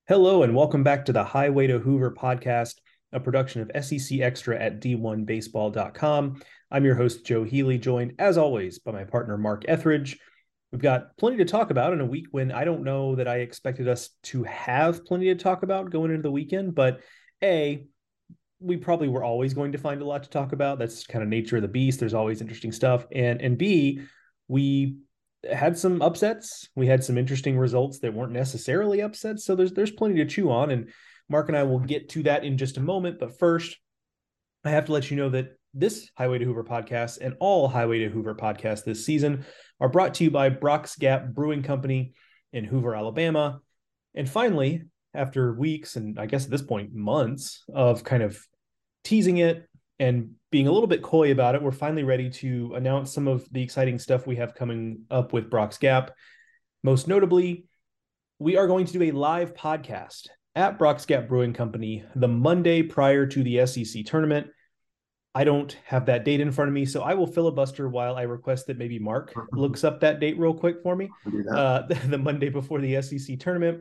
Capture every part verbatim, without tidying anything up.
Hello and welcome back to the Highway to Hoover podcast, a production of S E C Extra at D one baseball dot com. I'm your host, Joe Healy, joined as always by my partner, Mark Etheridge. We've got plenty to talk about in a week when I don't know that I expected us to have plenty to talk about going into the weekend, but A, we probably were always going to find a lot to talk about. That's kind of nature of the beast. There's always interesting stuff. And, and B, we had some upsets. We had some interesting results that weren't necessarily upsets. So there's there's plenty to chew on. And Mark and I will get to that in just a moment. But first, I have to let you know that this Highway to Hoover podcast and all Highway to Hoover podcasts this season are brought to you by Brock's Gap Brewing Company in Hoover, Alabama. And finally, after weeks and I guess at this point, months of kind of teasing it and being a little bit coy about it, we're finally ready to announce some of the exciting stuff we have coming up with Brock's Gap. Most notably, we are going to do a live podcast at Brock's Gap Brewing Company the Monday prior to the S E C tournament. I don't have that date in front of me, so I will filibuster while I request that maybe Mark looks up that date real quick for me. Uh, the, the Monday before the S E C tournament.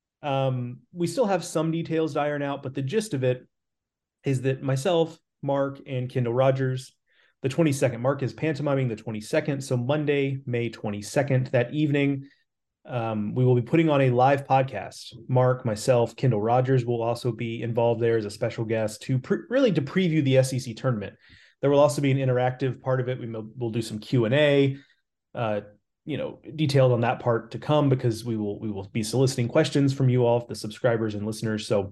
Um, we still have some details to iron out, but the gist of it is that myself, Mark, and Kendall Rogers, the twenty-second, Mark is pantomiming the twenty-second. So Monday, May twenty-second, that evening, um, we will be putting on a live podcast. Mark, myself, Kendall Rogers will also be involved there as a special guest to pre- really to preview the S E C tournament. There will also be an interactive part of it. We will we'll do some Q and A, uh, you know, detailed on that part to come because we will we will be soliciting questions from you all, the subscribers and listeners. So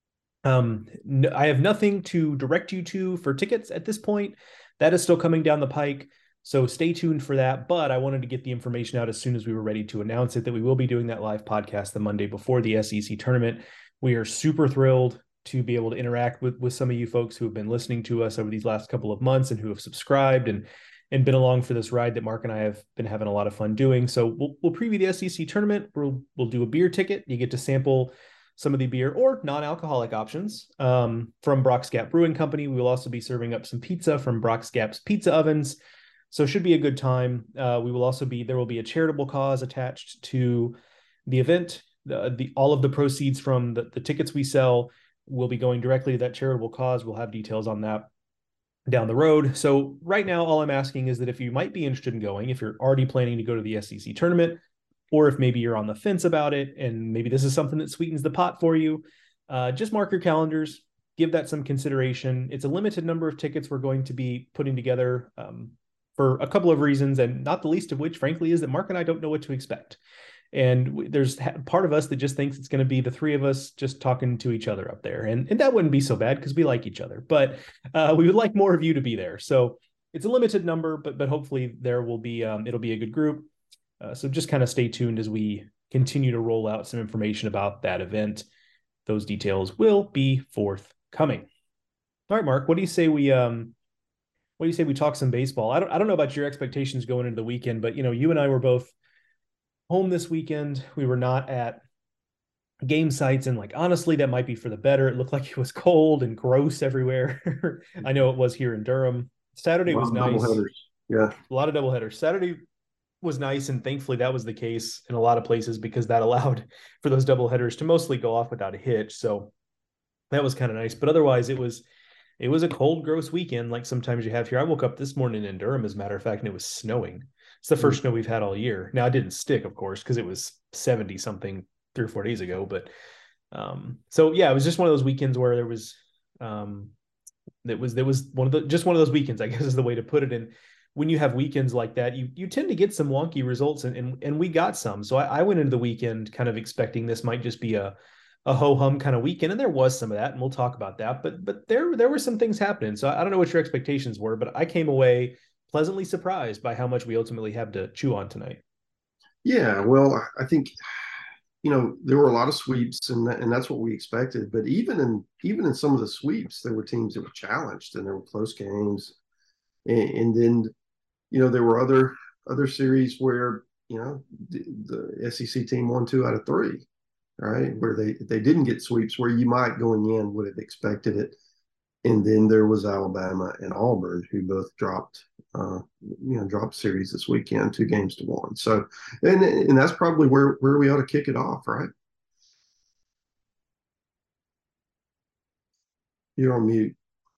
Um, no, I have nothing to direct you to for tickets at this point. That is still coming down the pike. So stay tuned for that. But I wanted to get the information out as soon as we were ready to announce it that we will be doing that live podcast the Monday before the S E C tournament. We are super thrilled to be able to interact with, with some of you folks who have been listening to us over these last couple of months and who have subscribed and, and been along for this ride that Mark and I have been having a lot of fun doing. So we'll, we'll preview the S E C tournament. We'll, we'll do a beer ticket. You get to sample some of the beer or non-alcoholic options um, from Brock's Gap Brewing Company. We will also be serving up some pizza from Brock's Gap's Pizza Ovens. So it should be a good time. Uh, we will also be, there will be a charitable cause attached to the event. The, the all of the proceeds from the, the tickets we sell will be going directly to that charitable cause. We'll have details on that down the road. So right now, all I'm asking is that if you might be interested in going, if you're already planning to go to the S E C tournament, or if maybe you're on the fence about it and maybe this is something that sweetens the pot for you, uh, just mark your calendars, give that some consideration. It's a limited number of tickets we're going to be putting together um, for a couple of reasons, and not the least of which, frankly, is that Mark and I don't know what to expect. And there's part of us that just thinks it's going to be the three of us just talking to each other up there. And, and that wouldn't be so bad because we like each other, but uh, we would like more of you to be there. So it's a limited number, but, but hopefully there will be, um, it'll be a good group. Uh, so just kind of stay tuned as we continue to roll out some information about that event. Those details will be forthcoming. All right, Mark, what do you say we um what do you say we talk some baseball? I don't I don't know about your expectations going into the weekend, but you know, you and I were both home this weekend. We were not at game sites, and like honestly, that might be for the better. It looked like it was cold and gross everywhere. I know it was here in Durham. Saturday was nice. Yeah. A lot of doubleheaders. Saturday was nice, and thankfully that was the case in a lot of places because that allowed for those double headers to mostly go off without a hitch. So that was kind of nice. But otherwise, it was it was a cold, gross weekend like sometimes you have here. I woke up this morning in Durham, as a matter of fact, and it was snowing. It's the first snow we've had all year. Now it didn't stick, of course, because it was seventy something three or four days ago. But um, so yeah, it was just one of those weekends where there was um, that was there was one of the just one of those weekends, I guess is the way to put it. And when you have weekends like that, you you tend to get some wonky results, and and, and we got some. So I, I went into the weekend kind of expecting this might just be a a ho hum kind of weekend, and there was some of that, and we'll talk about that. But but there there were some things happening. So I don't know what your expectations were, but I came away pleasantly surprised by how much we ultimately have to chew on tonight. Yeah, well, I think you know there were a lot of sweeps, and that, and that's what we expected. But even in even in some of the sweeps, there were teams that were challenged, and there were close games, and, and then you know, there were other other series where you know the, the S E C team won two out of three, right? Where they they didn't get sweeps, where you might going in would have expected it. And then there was Alabama and Auburn, who both dropped, uh, you know, dropped series this weekend, two games to one. So, and and that's probably where where we ought to kick it off, right? You're on mute.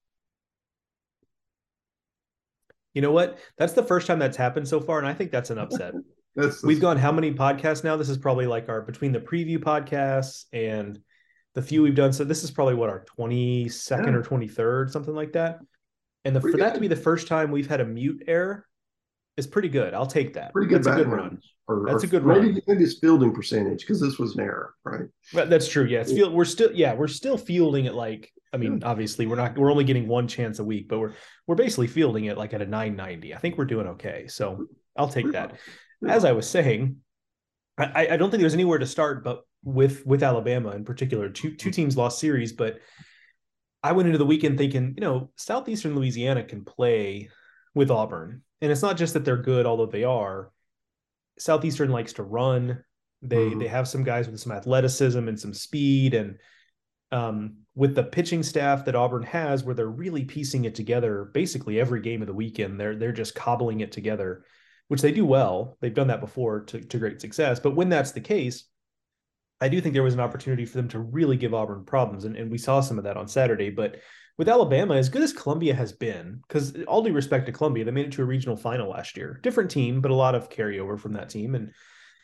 You know what? That's the first time that's happened so far, and I think that's an upset. That's We've the, gone how many podcasts now? This is probably like our between the preview podcasts and the few we've done. So this is probably what, our twenty-second yeah, or twenty-third, something like that. And the, for pretty that to be good. the first time we've had a mute error is pretty good. I'll take that. Pretty good That's a good batting run. average, or, That's or a good run. maybe maybe it's fielding percentage because this was an error, right? But that's true. Yeah, it's field. We're still yeah we're still fielding it like I mean Yeah. obviously we're not we're only getting one chance a week, but we're we're basically fielding it like at a nine ninety. I think we're doing okay. So I'll take Pretty that. well. Pretty As I well. was saying, I, I don't think there's anywhere to start, but with with Alabama in particular, two two teams lost series, but I went into the weekend thinking, you know, Southeastern Louisiana can play with Auburn, and it's not just that they're good, although they are. Southeastern likes to run. They they Mm-hmm. have some guys with some athleticism and some speed, and um, with the pitching staff that Auburn has, where they're really piecing it together, basically every game of the weekend, they're they're just cobbling it together, which they do well. They've done that before to, to great success. But when that's the case, I do think there was an opportunity for them to really give Auburn problems, and, and we saw some of that on Saturday. But with Alabama, as good as Columbia has been, because all due respect to Columbia, they made it to a regional final last year. Different team, but a lot of carryover from that team. And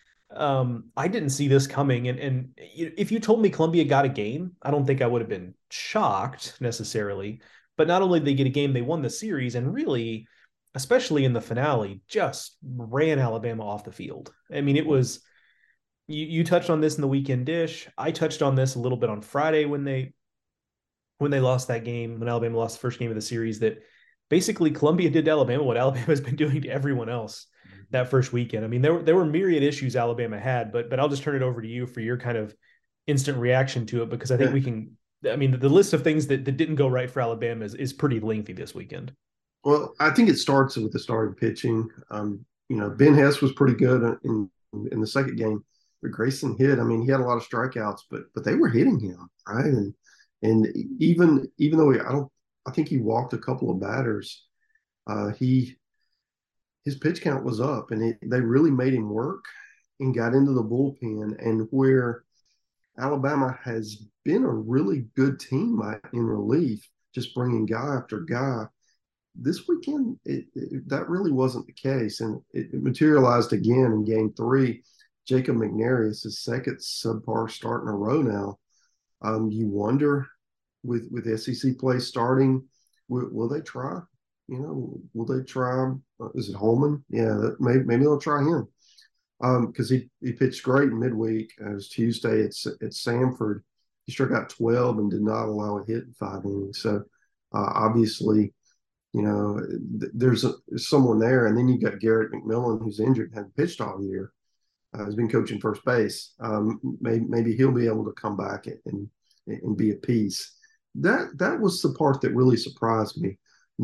um, I didn't see this coming. And, and if you told me Columbia got a game, I don't think I would have been shocked necessarily. But not only did they get a game, they won the series and really, especially in the finale, just ran Alabama off the field. I mean, it was you, you touched on this in the weekend dish. I touched on this a little bit on Friday when they when they lost that game, when Alabama lost the first game of the series, that basically Columbia did to Alabama what Alabama's been doing to everyone else that first weekend. I mean, there were there were myriad issues Alabama had, but but I'll just turn it over to you for your kind of instant reaction to it, because I think Yeah. we can. I mean, the, the list of things that, that didn't go right for Alabama is, is pretty lengthy this weekend. Well, I think it starts with the starting pitching. Um, you know, Ben Hess was pretty good in in the second game, but Grayson hit. I mean, he had a lot of strikeouts, but but they were hitting him, right? And and even even though he, I don't, I think he walked a couple of batters. Uh, he his pitch count was up, and it, they really made him work and got into the bullpen. And where Alabama has been a really good team in relief, just bringing guy after guy. This weekend, it, it, that really wasn't the case, and it, it materialized again in Game Three. Jacob McNary is his second subpar start in a row now. Um, you wonder, with with S E C play starting, will, will they try? You know, will they try? Uh, is it Holman? Yeah, that, maybe maybe they'll try him because um, he he pitched great in midweek. It was Tuesday at at Samford. He struck out twelve and did not allow a hit in five innings. So uh, obviously, you know, there's, a, there's someone there, and then you got Garrett McMillan, who's injured, hadn't pitched all year. Uh, has been coaching first base. Um, maybe, maybe he'll be able to come back and and be a piece. That that was the part that really surprised me,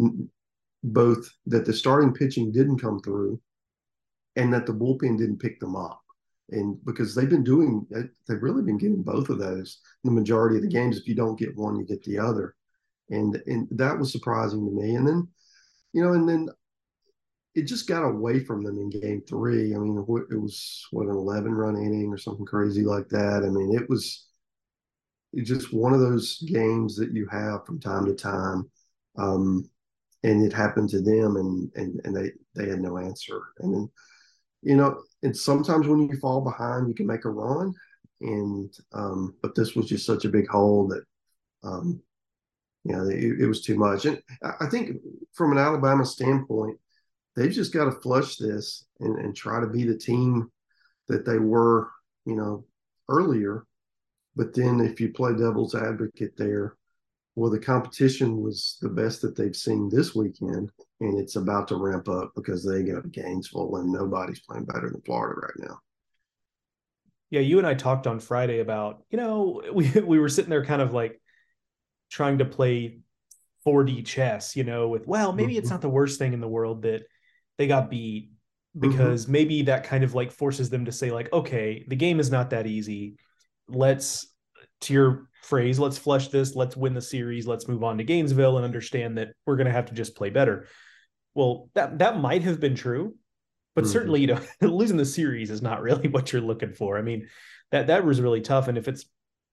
both that the starting pitching didn't come through, and that the bullpen didn't pick them up. And because they've been doing, they've really been getting both of those the majority of the games. If you don't get one, you get the other, and and that was surprising to me. And then, you know, and then it just got away from them in Game Three. I mean, it was what, an eleven run inning or something crazy like that. I mean, it was it's just one of those games that you have from time to time. Um, and it happened to them, and and and they they had no answer. And then, you know, and sometimes when you fall behind, you can make a run. And um, but this was just such a big hole that um, you know, it, it was too much. And I think from an Alabama standpoint, they've just got to flush this and, and try to be the team that they were, you know, earlier. But then if you play devil's advocate there, well, the competition was the best that they've seen this weekend, and it's about to ramp up because they go to Gainesville, and nobody's playing better than Florida right now. Yeah, you and I talked on Friday about, you know, we we were sitting there kind of like trying to play four D chess, you know, with, well, maybe it's Mm-hmm. not the worst thing in the world that they got beat, Mm-hmm. because maybe that kind of like forces them to say like, okay, the game is not that easy. Let's, to your phrase, let's flush this, let's win the series, let's move on to Gainesville and understand that we're going to have to just play better. Well, that that might have been true, but Mm-hmm. certainly, you know, losing the series is not really what you're looking for. I mean, that that was really tough. And if it's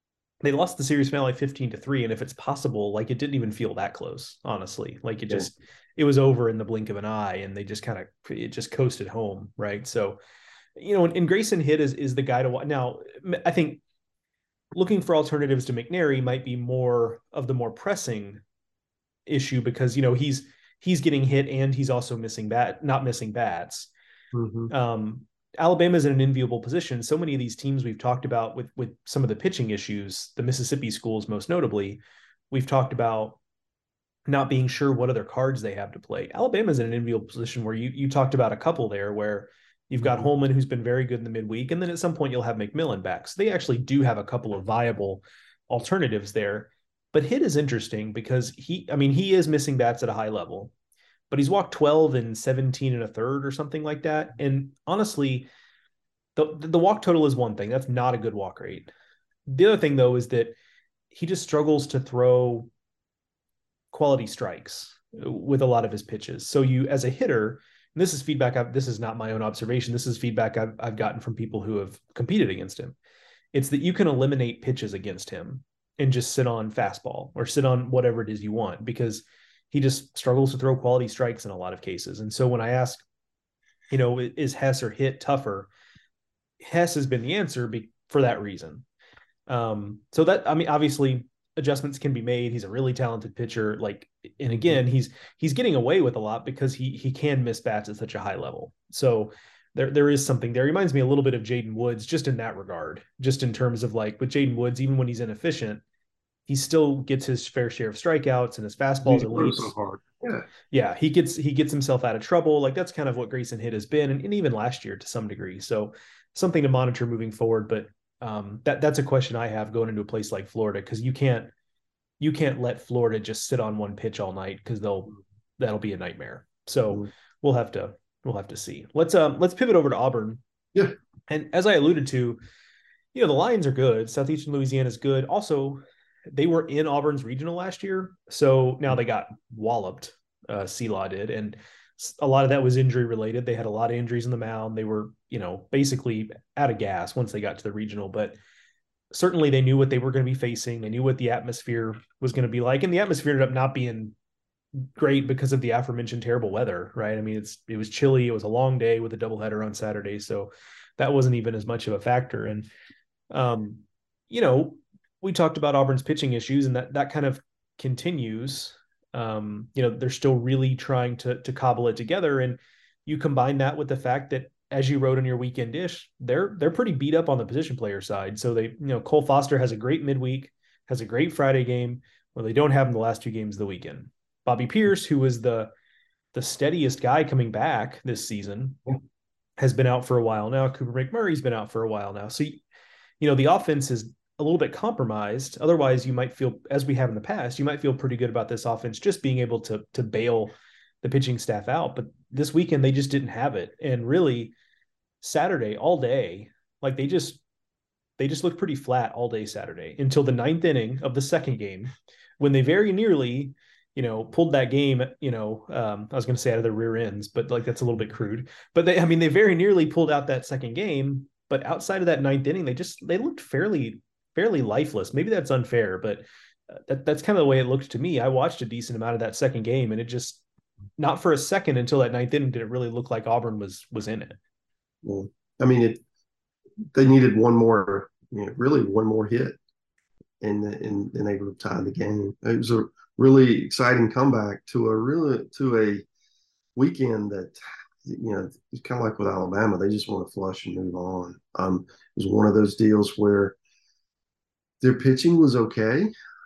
they lost the series finale fifteen to three. And if it's possible, like it didn't even feel that close, honestly. Like it Yeah. just, it was over in the blink of an eye and they just kind of, it just coasted home. Right. So, you know, and, and Grayson Hitt is, is the guy to watch. Now, I think looking for alternatives to McNary might be more of the more pressing issue because, you know, he's, he's getting hit and he's also missing bat, not missing bats. Mm-hmm. Um, Alabama is in an enviable position. So many of these teams we've talked about with with some of the pitching issues, the Mississippi schools most notably, we've talked about not being sure what other cards they have to play. Alabama's in an enviable position where you you talked about a couple there where you've got Mm-hmm. Holman who's been very good in the midweek, and then at some point you'll have McMillan back. So they actually do have a couple of viable alternatives there. But Hitt is interesting because he, I mean, he is missing bats at a high level, but he's walked twelve and seventeen and a third or something like that. And honestly, the the walk total is one thing. That's not a good walk rate. The other thing though is that he just struggles to throw quality strikes with a lot of his pitches. So you as a hitter, and this is feedback I've, this is not my own observation. This is feedback I've, I've gotten from people who have competed against him. It's that you can eliminate pitches against him and just sit on fastball or sit on whatever it is you want because he just struggles to throw quality strikes in a lot of cases. And so when I ask, you know, is Hess or Hitt tougher? Hess has been the answer be, for that reason. Um, so that, I mean, obviously adjustments can be made. He's a really talented pitcher. Like, and again, he's, he's getting away with a lot because he, he can miss bats at such a high level. So there, there is something there. He reminds me a little bit of Jaden Woods, just in that regard, just in terms of like with Jaden Woods, even when he's inefficient, he still gets his fair share of strikeouts and his fastballs He's at so least. hard. Yeah. Yeah, he gets he gets himself out of trouble. Like that's kind of what Grayson Hitt has been, and, and even last year to some degree. So something to monitor moving forward. But um, that that's a question I have going into a place like Florida because you can't you can't let Florida just sit on one pitch all night because they'll that'll be a nightmare. So Mm-hmm. we'll have to we'll have to see. Let's um let's pivot over to Auburn. Yeah. And as I alluded to, you know the Lions are good. Southeastern Louisiana is good. Also, they were in Auburn's regional last year, so now they got walloped. Uh, C-Law did, and a lot of that was injury related. They had a lot of injuries in the mound. They were, you know, basically out of gas once they got to the regional, but certainly they knew what they were going to be facing. They knew what the atmosphere was going to be like, and the atmosphere ended up not being great because of the aforementioned terrible weather, right? I mean, it's it was chilly. It was a long day with a doubleheader on Saturday, so that wasn't even as much of a factor. And um, you know, we talked about Auburn's pitching issues, and that that kind of continues. Um, you know, they're still really trying to to cobble it together, and you combine that with the fact that, as you wrote in your weekend dish, they're they're pretty beat up on the position player side. So they, you know, Cole Foster has a great midweek, has a great Friday game, where they don't have him the last two games of the weekend. Bobby Pierce, who was the the steadiest guy coming back this season, has been out for a while now. Cooper McMurray's been out for a while now. So you know, the offense is a little bit compromised. Otherwise, you might feel, as we have in the past, you might feel pretty good about this offense just being able to to bail the pitching staff out. But this weekend, they just didn't have it. And really, Saturday all day, like they just they just looked pretty flat all day Saturday until the ninth inning of the second game, when they very nearly, you know, pulled that game. You know, um, I was going to say out of their rear ends, but like that's a little bit crude. But they, I mean, they very nearly pulled out that second game. But outside of that ninth inning, they just they looked fairly fairly lifeless. Maybe that's unfair, but that, that's kind of the way it looked to me. I watched a decent amount of that second game, and it just not for a second until that ninth inning did it really look like Auburn was was in it. Well, I mean, it. They needed one more, you know, really one more hit, and and and able to tie the game. It was a really exciting comeback to a really to a weekend that, you know, it's kind of like with Alabama. They just want to flush and move on. Um, it was one of those deals where their pitching was okay,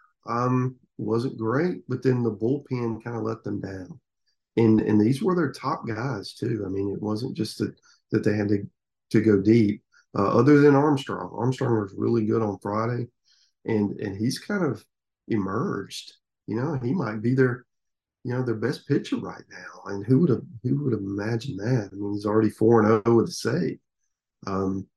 um, wasn't great, but then the bullpen kind of let them down. And and these were their top guys too. I mean, it wasn't just that that they had to to go deep. Uh, other than Armstrong, Armstrong was really good on Friday, and and he's kind of emerged. You know, he might be their you know their best pitcher right now. And who would have who would have imagined that? I mean, he's already four and zero with a save, um,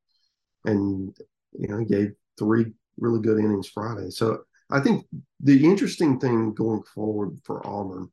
and you know he gave three really good innings Friday. So I think the interesting thing going forward for Auburn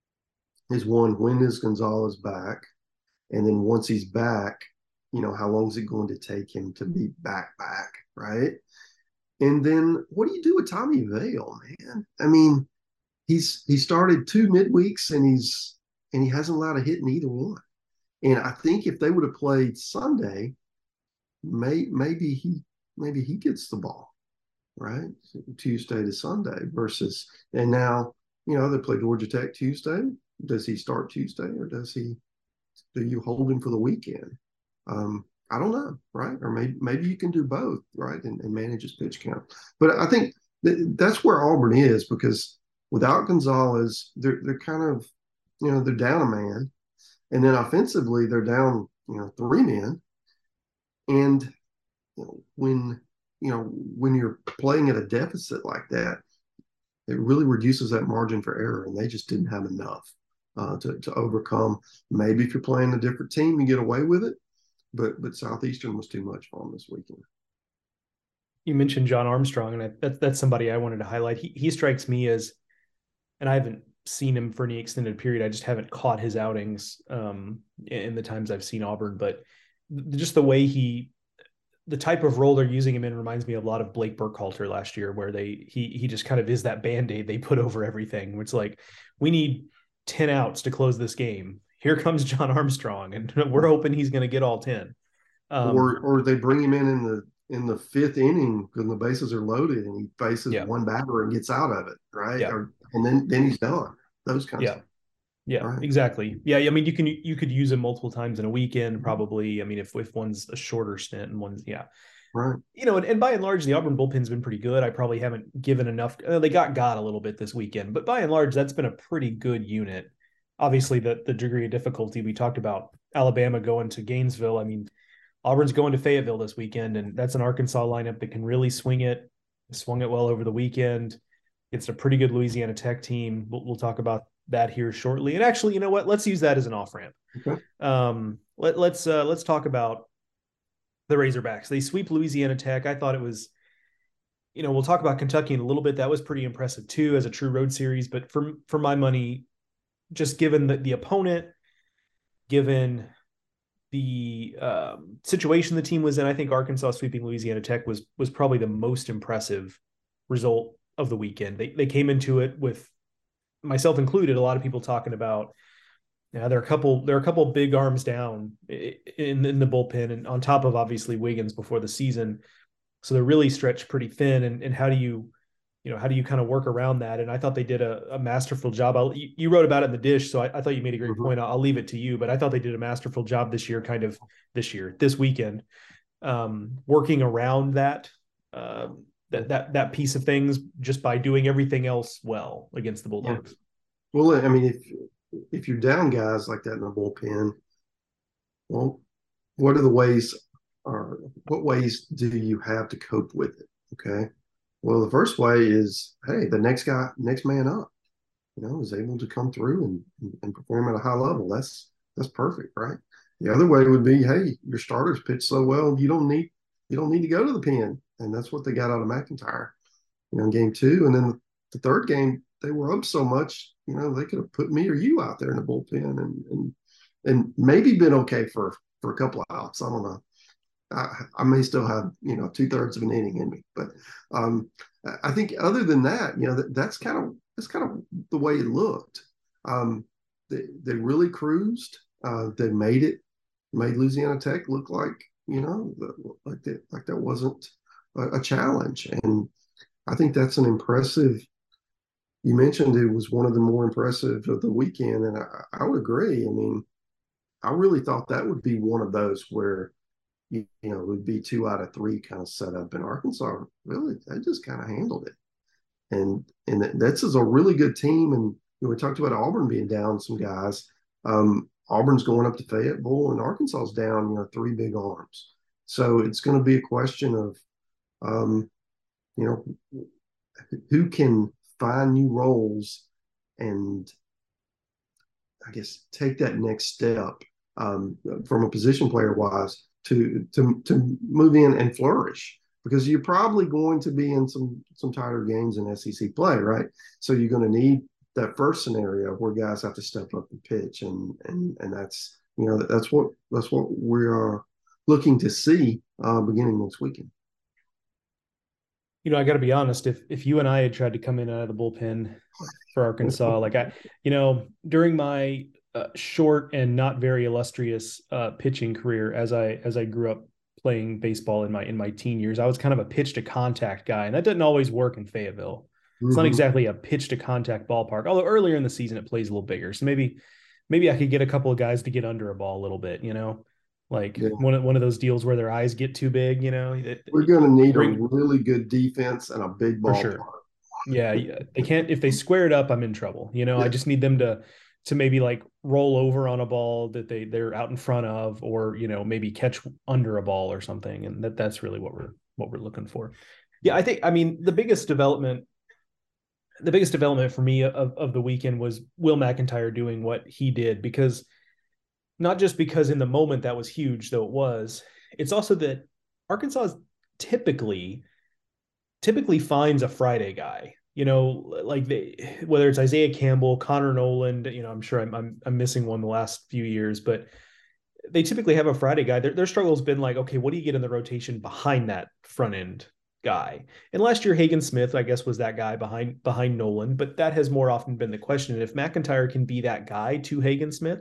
is, one, when is Gonzalez back? And then once he's back, you know, how long is it going to take him to be back back, right? And then what do you do with Tommy Vale, man? I mean, he's he started two midweeks and he's and he hasn't allowed a hit in either one. And I think if they would have played Sunday, may maybe he maybe he gets the ball, right? Tuesday to Sunday versus and now, you know, they play Georgia Tech Tuesday. Does he start Tuesday or does he do you hold him for the weekend? Um, I don't know, right? Or maybe maybe you can do both, right? And, and manage his pitch count. But I think that that's where Auburn is because without Gonzalez, they're they're kind of, you know, they're down a man, and then offensively they're down, you know, three men. And you know, when you know when you're playing at a deficit like that, it really reduces that margin for error, and they just didn't have enough uh, to to overcome. Maybe if you're playing a different team, you get away with it, but but Southeastern was too much for them this weekend. You mentioned John Armstrong, and I, that's that's somebody I wanted to highlight. He he strikes me as, and I haven't seen him for any extended period. I just haven't caught his outings um, in the times I've seen Auburn, but just the way he, the type of role they're using him in reminds me a lot of Blake Burkhalter last year, where they he he just kind of is that band-aid they put over everything. It's like, we need ten outs to close this game. Here comes John Armstrong, and we're hoping he's going to get all ten. Or Um, or they bring him in in the in the fifth inning when the bases are loaded and he faces yeah, one batter and gets out of it, right? yeah, Or and then then he's done. Those kinds yeah. of Yeah, right, exactly. Yeah, I mean, you can you could use them multiple times in a weekend, probably. I mean, if if one's a shorter stint and one's yeah, right. you know, and, and by and large, the Auburn bullpen's been pretty good. I probably haven't given enough. Uh, they got got a little bit this weekend, but by and large, that's been a pretty good unit. Obviously, the the degree of difficulty we talked about Alabama going to Gainesville. I mean, Auburn's going to Fayetteville this weekend, and that's an Arkansas lineup that can really swing it. Swung it well over the weekend. It's a pretty good Louisiana Tech team. We'll, we'll talk about that here shortly. And actually, you know what? Let's use that as an off ramp. Okay. Um, let, let's uh, let's talk about the Razorbacks. They sweep Louisiana Tech. I thought it was, you know, we'll talk about Kentucky in a little bit. That was pretty impressive too as a true road series. But for for my money, just given the, the opponent, given the um, situation the team was in, I think Arkansas sweeping Louisiana Tech was was probably the most impressive result of the weekend. They they came into it with, myself included, a lot of people talking about, yeah, there are a couple there are a couple big arms down in in the bullpen, and on top of obviously Wiggins before the season, so they're really stretched pretty thin. And and how do you you know how do you kind of work around that? And I thought they did a, a masterful job. I'll, you, you wrote about it in the dish, so I, I thought you made a great Mm-hmm. point. I'll, I'll leave it to you, but I thought they did a masterful job this year, kind of this year, this weekend, um, working around that. Uh, that that that piece of things just by doing everything else well against the Yeah. Bulldogs. Well, I mean, if if you're down guys like that in the bullpen, well, what are the ways or what ways do you have to cope with it? Okay. Well, the first way is, hey, the next guy, next man up, you know, is able to come through and, and perform at a high level. That's that's perfect, right? The other way would be, hey, your starters pitch so well, you don't need you don't need to go to the pen, and that's what they got out of McIntyre, you know, in game two. And then the, the third game, they were up so much, you know, they could have put me or you out there in the bullpen and and and maybe been okay for for a couple of outs. I don't know. I, I may still have, you know, two thirds of an inning in me, but um, I think other than that, you know, that, that's kind of that's kind of the way it looked. Um, they they really cruised. Uh, they made it made Louisiana Tech look like, you know, like that like that wasn't a, a challenge, and I think that's an impressive. You mentioned it was one of the more impressive of the weekend, and I, I would agree. I mean, I really thought that would be one of those where you, you know, it would be two out of three kind of set up. In Arkansas, really, they just kind of handled it. And and this is a really good team. And you know, we talked about Auburn being down some guys. Um, Auburn's going up to Fayetteville, and Arkansas's down, you know, three big arms. So it's going to be a question of, um, you know, who can find new roles and I guess take that next step um, from a position player wise to to to move in and flourish because you're probably going to be in some some tighter games in S E C play, right? So you're going to need that first scenario where guys have to step up and pitch, and and and that's you know that's what that's what we are looking to see uh, beginning next weekend. You know, I got to be honest. If if you and I had tried to come in out of the bullpen for Arkansas, like I, you know, during my uh, short and not very illustrious uh, pitching career, as I as I grew up playing baseball in my in my teen years, I was kind of a pitch to contact guy, and that doesn't always work in Fayetteville. It's not Mm-hmm. exactly a pitch to contact ballpark. Although earlier in the season it plays a little bigger, so maybe maybe I could get a couple of guys to get under a ball a little bit. You know, like Yeah. one of one of those deals where their eyes get too big. You know, it, We're going to need a bring really good defense and a big for ballpark. sure. Yeah, yeah, they can't if they square it up, I'm in trouble. You know, I Yeah. just need them to to maybe like roll over on a ball that they they're out in front of, or you know, maybe catch under a ball or something. And that that's really what we're what we're looking for. Yeah, I think I mean the biggest development the biggest development for me of, of the weekend was Will McIntyre doing what he did, because not just because in the moment that was huge, though it was, it's also that Arkansas is typically typically finds a Friday guy. You know, like they, whether it's Isaiah Campbell, Connor Noland. You know, I'm sure I'm I'm, I'm missing one the last few years, but they typically have a Friday guy. Their, their struggle has been like, okay, what do you get in the rotation behind that front end guy? And last year, Hagen Smith, I guess, was that guy behind behind Nolan, but that has more often been the question. And if McIntyre can be that guy to Hagen Smith,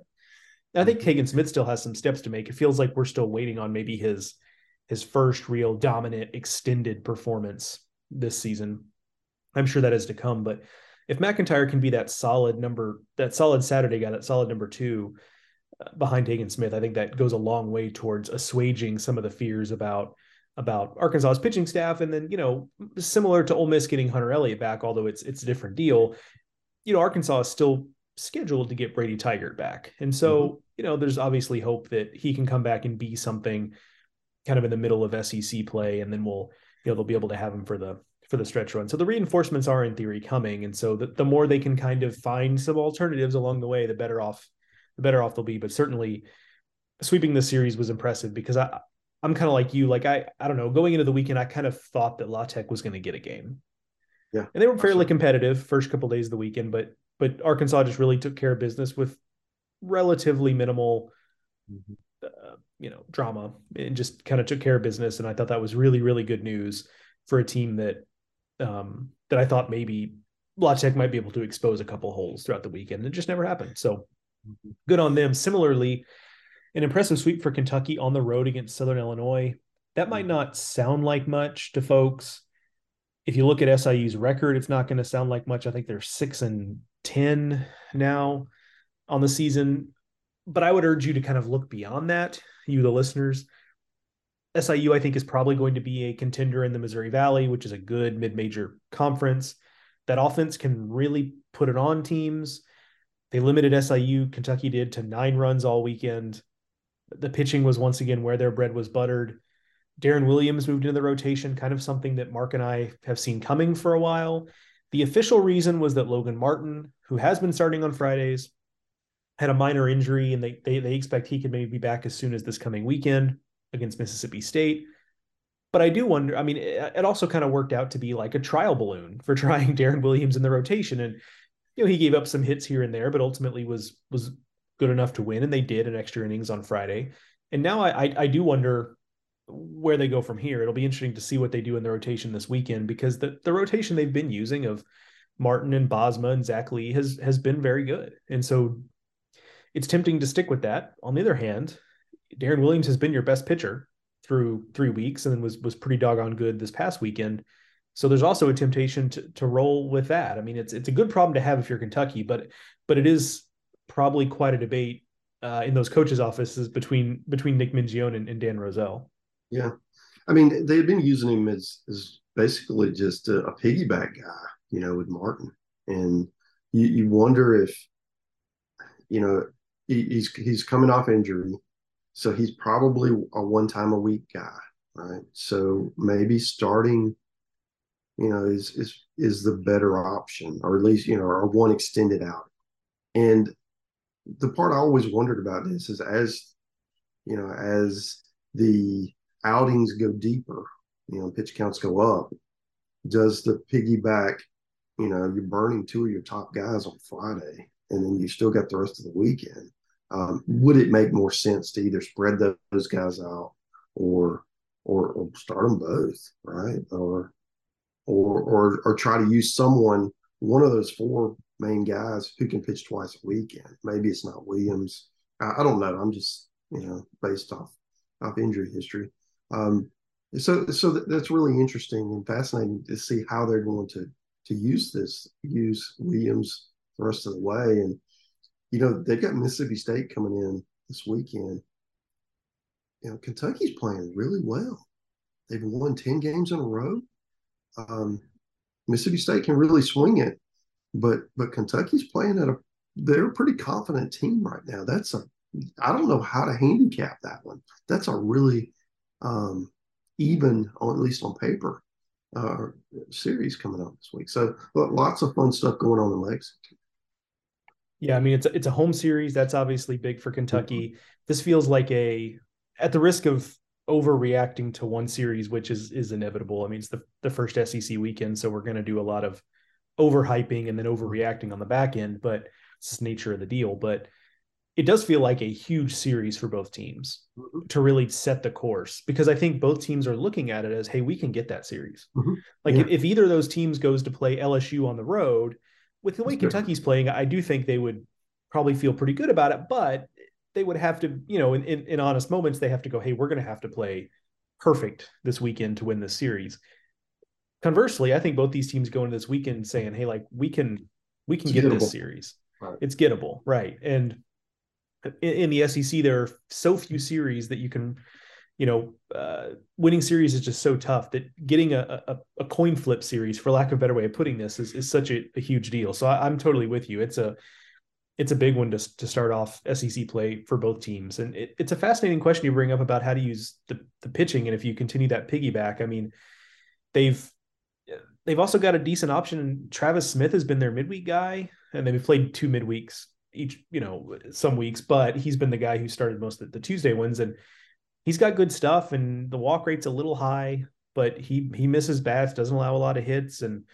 I think Hagen Smith still has some steps to make. It feels like we're still waiting on maybe his his first real dominant extended performance this season. I'm sure that is to come, but if McIntyre can be that solid number, that solid Saturday guy, that solid number two uh, behind Hagen Smith, I think that goes a long way towards assuaging some of the fears about about Arkansas's pitching staff. And then, you know, similar to Ole Miss getting Hunter Elliott back, although it's it's a different deal. You know, Arkansas is still scheduled to get Brady Tigert back, and so Mm-hmm. you know, there's obviously hope that he can come back and be something kind of in the middle of S E C play, and then we'll, you know, they'll be able to have him for the for the stretch run. So the reinforcements are in theory coming, and so the, the more they can kind of find some alternatives along the way, the better off the better off they'll be. But certainly sweeping the series was impressive, because I I'm kind of like you, like I I don't know, going into the weekend I kind of thought that La Tech was going to get a game, Yeah. and they were fairly Absolutely. competitive first couple of days of the weekend, but but Arkansas just really took care of business with relatively minimal Mm-hmm. uh, you know, drama, and just kind of took care of business. And I thought that was really, really good news for a team that um, that I thought maybe La Tech might be able to expose a couple holes throughout the weekend. It just never happened. So Mm-hmm. good on them. Similarly, an impressive sweep for Kentucky on the road against Southern Illinois. That might Mm-hmm. not sound like much to folks. If you look at S I U's record, it's not going to sound like much. I think they're six and ten now on the season. But I would urge you to kind of look beyond that, you, the listeners. S I U, I think, is probably going to be a contender in the Missouri Valley, which is a good mid-major conference. That offense can really put it on teams. They limited S I U, Kentucky did, to nine runs all weekend. The pitching was once again where their bread was buttered. Darren Williams moved into the rotation, kind of something that Mark and I have seen coming for a while. The official reason was that Logan Martin, who has been starting on Fridays, had a minor injury, and they, they they expect he could maybe be back as soon as this coming weekend against Mississippi State. But I do wonder, I mean, it, it also kind of worked out to be like a trial balloon for trying Darren Williams in the rotation. And, you know, he gave up some hits here and there, but ultimately was was good enough to win, and they did an extra innings on Friday. And now I, I, I do wonder where they go from here. It'll be interesting to see what they do in the rotation this weekend, because the, the rotation they've been using of Martin and Bosma and Zach Lee has has been very good. And so it's tempting to stick with that. On the other hand, Darren Williams has been your best pitcher through three weeks, and then was was pretty doggone good this past weekend. So there's also a temptation to to roll with that. I mean, it's it's a good problem to have if you're Kentucky, but but it is probably quite a debate uh, in those coaches' offices between between Nick Mingione and, and Dan Roselle. Yeah. I mean, they've been using him as, as basically just a, a piggyback guy, you know, with Martin. And you, you wonder if, you know, he, he's he's coming off injury. So he's probably a one time a week guy, right? So maybe starting, you know, is is is the better option, or at least, you know, or one extended out. And the part I always wondered about this is, as you know, as the outings go deeper, you know, pitch counts go up, does the piggyback, you know, you're burning two of your top guys on Friday, and then you still got the rest of the weekend. Um, would it make more sense to either spread those guys out, or or, or start them both, right? Or or or or try to use someone, one of those four main guys who can pitch twice a week. And maybe it's not Williams. I, I don't know. I'm just, you know, based off off injury history. Um, so so that's really interesting and fascinating to see how they're going to to use this, use Williams the rest of the way. And you know, they've got Mississippi State coming in this weekend. You know, Kentucky's playing really well. They've won ten games in a row. Um, Mississippi State can really swing it, but but Kentucky's playing at a they're a pretty confident team right now. That's a I don't know how to handicap that one. That's a really um, even, or at least on paper, uh, series coming up this week. So lots of fun stuff going on in Lexington. Yeah, I mean it's a, it's a home series. That's obviously big for Kentucky. Mm-hmm. This feels like a, at the risk of overreacting to one series, which is is inevitable. I mean, it's the, the first S E C weekend, so we're going to do a lot of overhyping and then overreacting on the back end, but it's the nature of the deal. But it does feel like a huge series for both teams mm-hmm. to really set the course, because I think both teams are looking at it as, hey, we can get that series. Mm-hmm. Like yeah. if, if either of those teams goes to play L S U on the road, with the way That's Kentucky's good. playing, I do think they would probably feel pretty good about it, but they would have to, you know, in, in, in honest moments, they have to go, hey, we're going to have to play perfect this weekend to win this series. Conversely, I think both these teams go into this weekend saying, hey, like we can, we can it's get gettable. this series. Right. It's gettable. Right. And in, in the S E C, there are so few series that you can, you know, uh, winning series is just so tough that getting a, a, a coin flip series, for lack of a better way of putting this, is, is such a, a huge deal. So I, I'm totally with you. It's a, it's a big one to, to start off S E C play for both teams. And it, it's a fascinating question you bring up about how to use the, the pitching. And if you continue that piggyback, I mean, they've, they've also got a decent option. Travis Smith has been their midweek guy, and they've played two midweeks each, you know, some weeks, but he's been the guy who started most of the Tuesday ones. And he's got good stuff, and the walk rate's a little high, but he, he misses bats, doesn't allow a lot of hits. And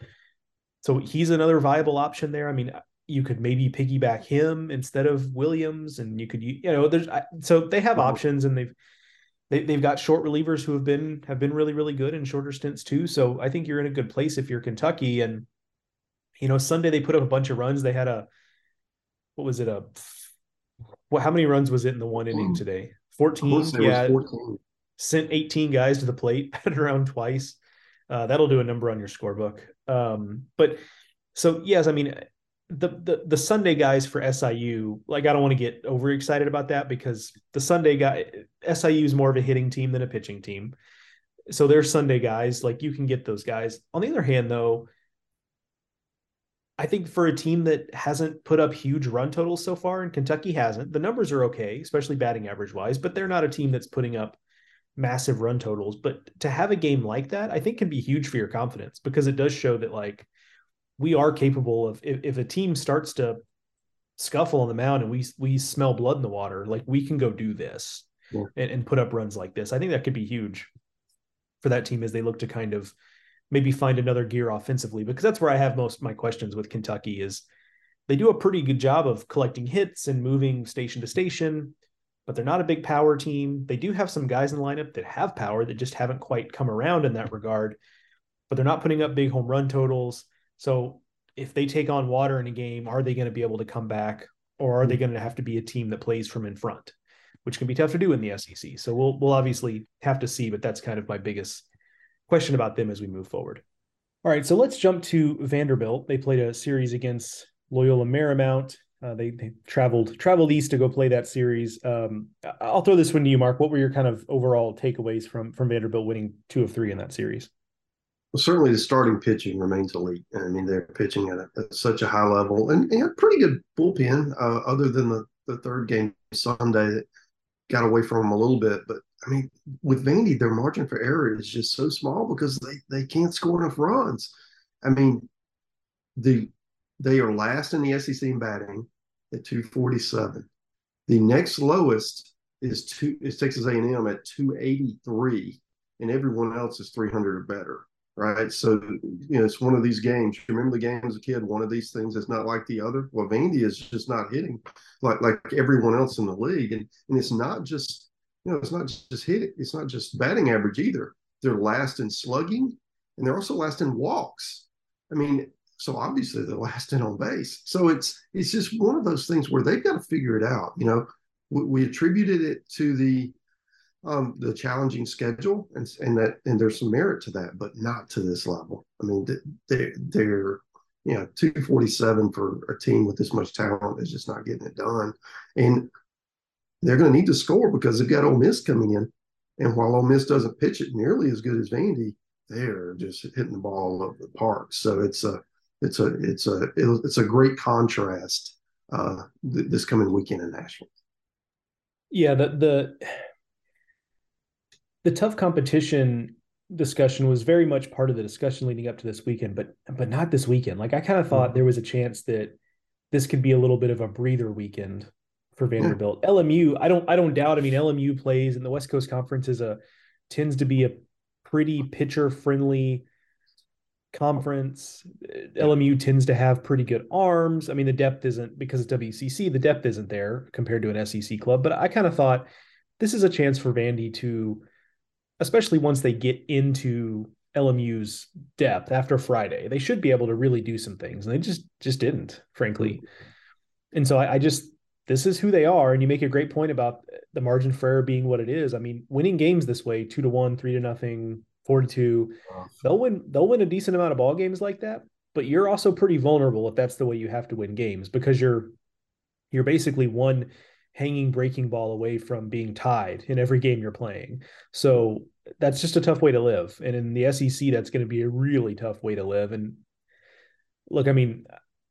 so he's another viable option there. I mean, you could maybe piggyback him instead of Williams, and you could, you know, there's, so they have options, and they've, they, they've got short relievers who have been, have been really, really good in shorter stints too. So I think you're in a good place if you're Kentucky. And, you know, Sunday they put up a bunch of runs. They had a, what was it? A, what, how many runs was it in the one inning today? fourteen. Yeah. fourteen. Sent eighteen guys to the plate, batted around twice. Uh, that'll do a number on your scorebook. Um, but so, yes, I mean, the, the, the Sunday guys for S I U, like, I don't want to get overexcited about that, because the Sunday guy, S I U is more of a hitting team than a pitching team. So they're Sunday guys, like you can get those guys. On the other hand, though, I think for a team that hasn't put up huge run totals so far, and Kentucky hasn't, the numbers are okay, especially batting average wise, but they're not a team that's putting up massive run totals. But to have a game like that, I think can be huge for your confidence, because it does show that, like, we are capable of, if, if a team starts to scuffle on the mound and we, we smell blood in the water, like we can go do this yeah. and, and put up runs like this. I think that could be huge for that team as they look to kind of maybe find another gear offensively, because that's where I have most of my questions with Kentucky. Is they do a pretty good job of collecting hits and moving station to station, but they're not a big power team. They do have some guys in the lineup that have power that just haven't quite come around in that regard, but they're not putting up big home run totals. So if they take on water in a game, are they going to be able to come back, or are they going to have to be a team that plays from in front, which can be tough to do in the S E C. So we'll, we'll obviously have to see, but that's kind of my biggest question about them as we move forward. All right, so let's jump to Vanderbilt. They played a series against Loyola Marymount. Uh, they, they traveled traveled east to go play that series. Um, I'll throw this one to you, Mark. What were your kind of overall takeaways from, from Vanderbilt winning two of three in that series? Well, certainly the starting pitching remains elite. I mean, they're pitching at, a, at such a high level, and, and a pretty good bullpen, uh, other than the, the third game Sunday that got away from them a little bit. But I mean, with Vandy, their margin for error is just so small because they, they can't score enough runs. I mean, the they are last in the S E C in batting at two forty-seven. The next lowest is two is Texas A and M at two eighty-three, and everyone else is three hundred or better. Right. So, you know, it's one of these games. You remember the game as a kid, one of these things is not like the other. Well, Vandy is just not hitting like like everyone else in the league. And and it's not just, you know, it's not just hitting, it's not just batting average either. They're last in slugging, and they're also last in walks. I mean, so obviously they're last in on base. So it's it's just one of those things where they've got to figure it out. You know, we, we attributed it to the um, the challenging schedule, and and that and there's some merit to that, but not to this level. I mean, they they're you know two forty-seven for a team with this much talent is just not getting it done, and they're going to need to score because they've got Ole Miss coming in, and while Ole Miss doesn't pitch it nearly as good as Vandy, they're just hitting the ball all over the park. So it's a it's a it's a it's a great contrast uh, th- this coming weekend in Nashville. Yeah, the the the tough competition discussion was very much part of the discussion leading up to this weekend, but but not this weekend. Like I kind of thought mm-hmm. there was a chance that this could be a little bit of a breather weekend for Vanderbilt. Yeah. L M U, I don't I don't doubt. I mean, L M U plays in the West Coast Conference is a tends to be a pretty pitcher friendly conference. L M U tends to have pretty good arms. I mean, the depth isn't, because it's W C C, the depth isn't there compared to an S E C club. But I kind of thought this is a chance for Vandy to, especially once they get into L M U's depth after Friday, they should be able to really do some things. And they just just didn't, frankly. And so I, I just, this is who they are. And you make a great point about the margin for error being what it is. I mean, winning games this way, two to one, three to nothing, four to two, they'll win, they'll win a decent amount of ball games like that. But you're also pretty vulnerable if that's the way you have to win games, because you're you're basically one hanging breaking ball away from being tied in every game you're playing. So that's just a tough way to live. And in the S E C, that's going to be a really tough way to live. And look, I mean,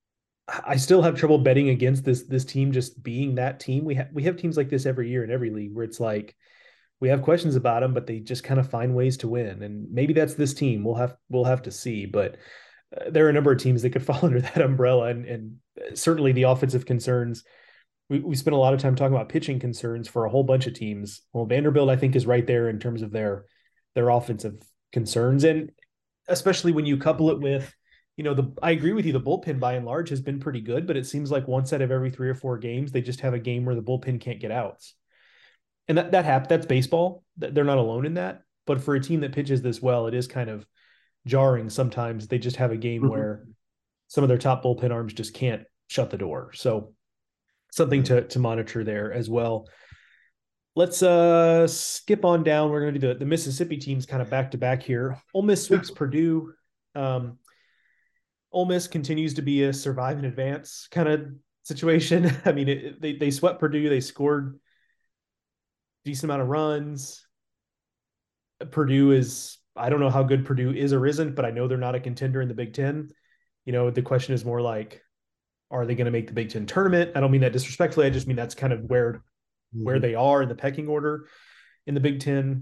I still have trouble betting against this this team just being that team. We have we have teams like this every year in every league where it's like we have questions about them, but they just kind of find ways to win. And maybe that's this team. We'll have we'll have to see. But uh, there are a number of teams that could fall under that umbrella, and and certainly the offensive concerns. We we spent a lot of time talking about pitching concerns for a whole bunch of teams. Well, Vanderbilt, I think, is right there in terms of their their offensive concerns, and especially when you couple it with, you know, the I agree with you. The bullpen by and large has been pretty good, but it seems like once out of every three or four games, they just have a game where the bullpen can't get outs. And that that happens. That's baseball. They're not alone in that. But for a team that pitches this well, it is kind of jarring sometimes. They just have a game mm-hmm. where some of their top bullpen arms just can't shut the door. So something to to monitor there as well. Let's uh, skip on down. We're going to do the, the Mississippi teams kind of back to back here. Ole Miss sweeps Purdue. Um, Ole Miss continues to be a survive and advance kind of situation. I mean, it, they they swept Purdue. They scored a decent amount of runs. Purdue is, I don't know how good Purdue is or isn't, but I know they're not a contender in the Big Ten. You know, the question is more like, are they going to make the Big Ten tournament? I don't mean that disrespectfully. I just mean that's kind of where mm-hmm. where they are in the pecking order in the Big Ten.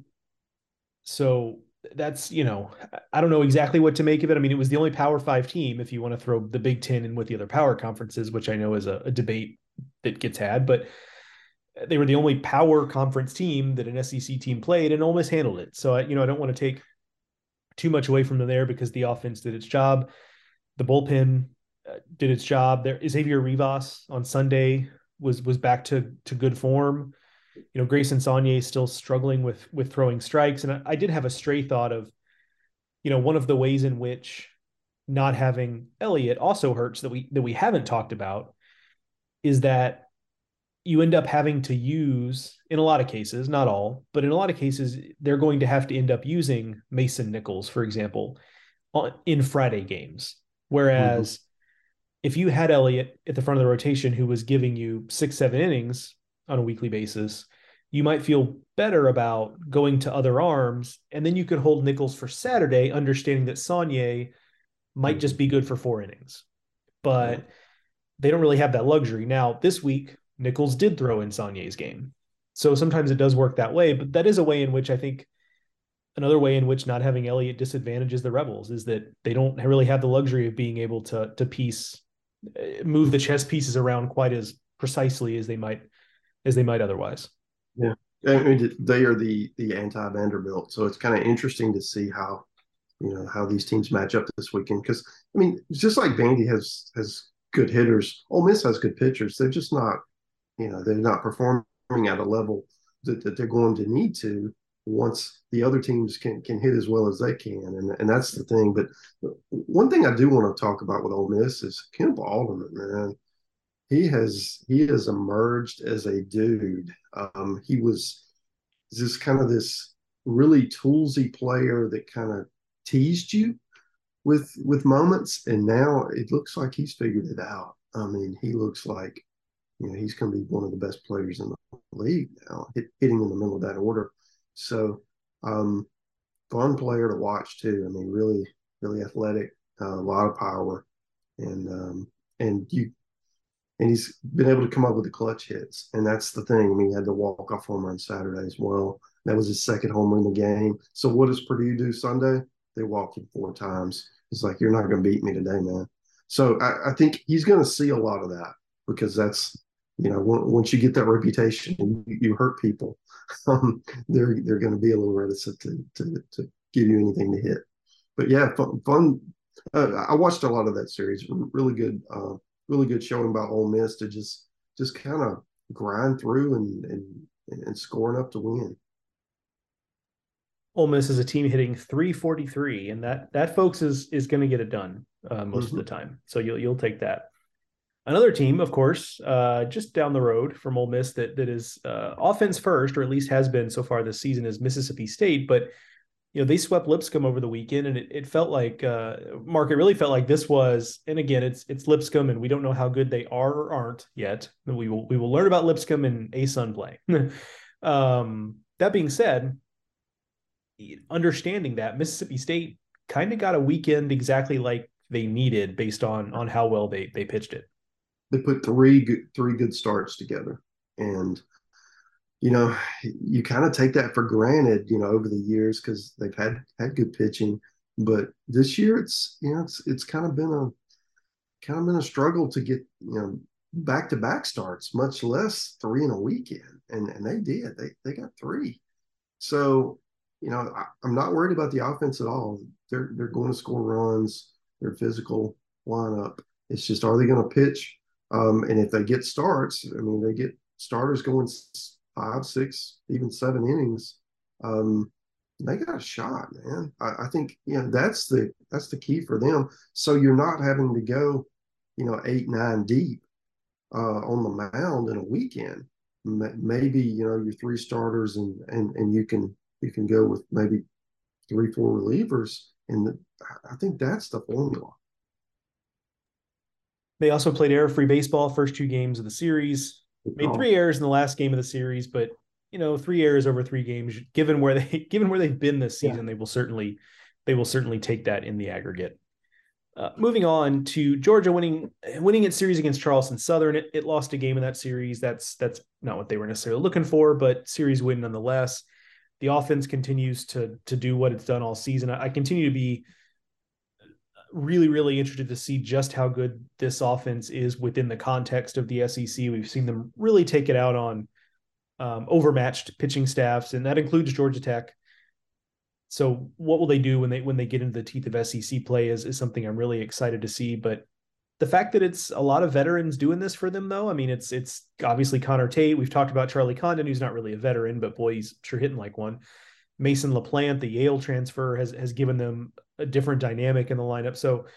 So that's, you know, I don't know exactly what to make of it. I mean, it was the only Power Five team, if you want to throw the Big Ten in with the other power conferences, which I know is a, a debate that gets had, but they were the only power conference team that an S E C team played and almost handled it. So, I, you know, I don't want to take too much away from them there because the offense did its job. The bullpen uh, did its job. There, Xavier Rivas on Sunday was was back to to good form. You know, Grayson Saunier is still struggling with with throwing strikes. And I, I did have a stray thought of, you know, one of the ways in which not having Elliott also hurts that we that we haven't talked about is that you end up having to use, in a lot of cases, not all, but in a lot of cases, they're going to have to end up using Mason Nichols, for example, on, in Friday games. Whereas mm-hmm. if you had Elliott at the front of the rotation who was giving you six, seven innings on a weekly basis, you might feel better about going to other arms. And then you could hold Nichols for Saturday, understanding that Saunier might mm-hmm. just be good for four innings. But mm-hmm. they don't really have that luxury. Now, this week, Nichols did throw in Saunier's game. So sometimes it does work that way, but that is a way in which I think another way in which not having Elliott disadvantages the Rebels is that they don't really have the luxury of being able to, to piece, move the chess pieces around quite as precisely as they might, as they might otherwise. Yeah. I mean, they are the, the anti-Vanderbilt. So it's kind of interesting to see how, you know, how these teams match up this weekend. Cause I mean, it's just like Vandy has, has good hitters. Ole Miss has good pitchers. They're just not, you know, they're not performing at a level that, that they're going to need to once the other teams can can hit as well as they can, and and that's the thing. But one thing I do want to talk about with Ole Miss is Kemp Alderman, man. He has he has emerged as a dude. Um, he was just kind of this really toolsy player that kind of teased you with with moments, and now it looks like he's figured it out. I mean, he looks like you know he's going to be one of the best players in the league now, hit, hitting in the middle of that order. So, um, fun player to watch too. I mean, really, really athletic, uh, a lot of power, and um, and you and he's been able to come up with the clutch hits, and that's the thing. I mean, he had the walk off homer on Saturday as well. That was his second homer in the game. So what does Purdue do Sunday? They walk him four times. It's like, you're not going to beat me today, man. So I, I think he's going to see a lot of that, because that's, you know, once you get that reputation and you, you hurt people, um, they're they're going to be a little reticent to, to to give you anything to hit. But yeah, fun. fun. Uh, I watched a lot of that series. Really good, uh, really good showing by Ole Miss to just just kind of grind through and and and score enough to win. Ole Miss is a team hitting three forty-three, and that that folks is is going to get it done uh, most mm-hmm. of the time. So you'll you'll take that. Another team, of course, uh, just down the road from Ole Miss that that is uh, offense first, or at least has been so far this season, is Mississippi State. But you know they swept Lipscomb over the weekend, and it, it felt like uh, Mark. It really felt like this was, and again, it's it's Lipscomb, and we don't know how good they are or aren't yet. We will we will learn about Lipscomb in A S U N play. um, that being said, understanding that Mississippi State kind of got a weekend exactly like they needed based on on how well they they pitched it. They put three good, three good starts together, and you know you kind of take that for granted, you know, over the years, because they've had had good pitching, but this year it's you know it's it's kind of been a kind of been a struggle to get you know back to back starts, much less three in a weekend, and and they did they they got three, so. You know, I, I'm not worried about the offense at all. They're they're going to score runs. They're physical lineup. It's just, are they going to pitch? Um, and if they get starts, I mean, they get starters going five, six, even seven innings. Um, they got a shot, man. I, I think you know that's the that's the key for them. So you're not having to go, you know, eight nine deep uh, on the mound in a weekend. Maybe you know your three starters, and and and you can. You can go with maybe three, four relievers, and the, I think that's the formula. They also played error-free baseball first two games of the series. Made three errors in the last game of the series, but you know, three errors over three games, given where they given where they've been this season, yeah. they will certainly they will certainly take that in the aggregate. Uh, moving on to Georgia winning winning its series against Charleston Southern. It, it lost a game in that series. That's that's not what they were necessarily looking for, but series win nonetheless. The offense continues to to do what it's done all season. I, I continue to be really, really interested to see just how good this offense is within the context of the S E C. We've seen them really take it out on um, overmatched pitching staffs, and that includes Georgia Tech. So what will they do when they when they get into the teeth of S E C play is, is something I'm really excited to see. But the fact that it's a lot of veterans doing this for them, though, I mean, it's it's obviously Connor Tate. We've talked about Charlie Condon, who's not really a veteran, but boy, he's sure hitting like one. Mason LaPlante, the Yale transfer, has has given them a different dynamic in the lineup. So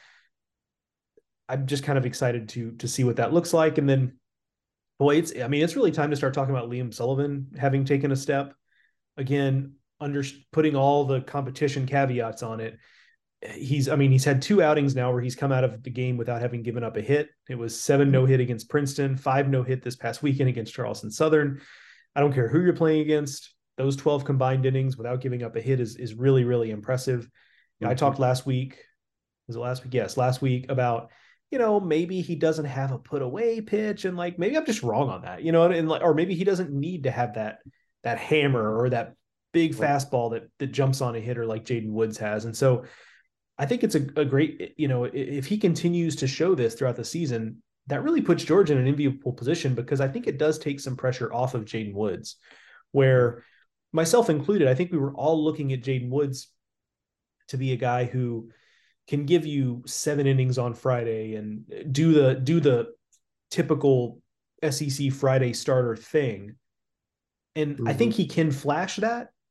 I'm just kind of excited to to see what that looks like. And then, boy, it's I mean, it's really time to start talking about Liam Sullivan having taken a step. Again, under putting all the competition caveats on it. He's, I mean, he's had two outings now where he's come out of the game without having given up a hit. It was seven no hit against Princeton, five no hit this past weekend against Charleston Southern. I don't care who you're playing against. Those twelve combined innings without giving up a hit is, is really, really impressive. Mm-hmm. I talked last week, was it last week? Yes, last week about, you know, maybe he doesn't have a put away pitch, and like, maybe I'm just wrong on that, you know, and like, or maybe he doesn't need to have that, that hammer or that big fastball that, that jumps on a hitter like Jaden Woods has. And so, I think it's a, a great, you know, if he continues to show this throughout the season, that really puts Georgia in an enviable position, because I think it does take some pressure off of Jaden Woods, where myself included, I think we were all looking at Jaden Woods to be a guy who can give you seven innings on Friday and do the, do the typical S E C Friday starter thing. And mm-hmm. I think he can flash that.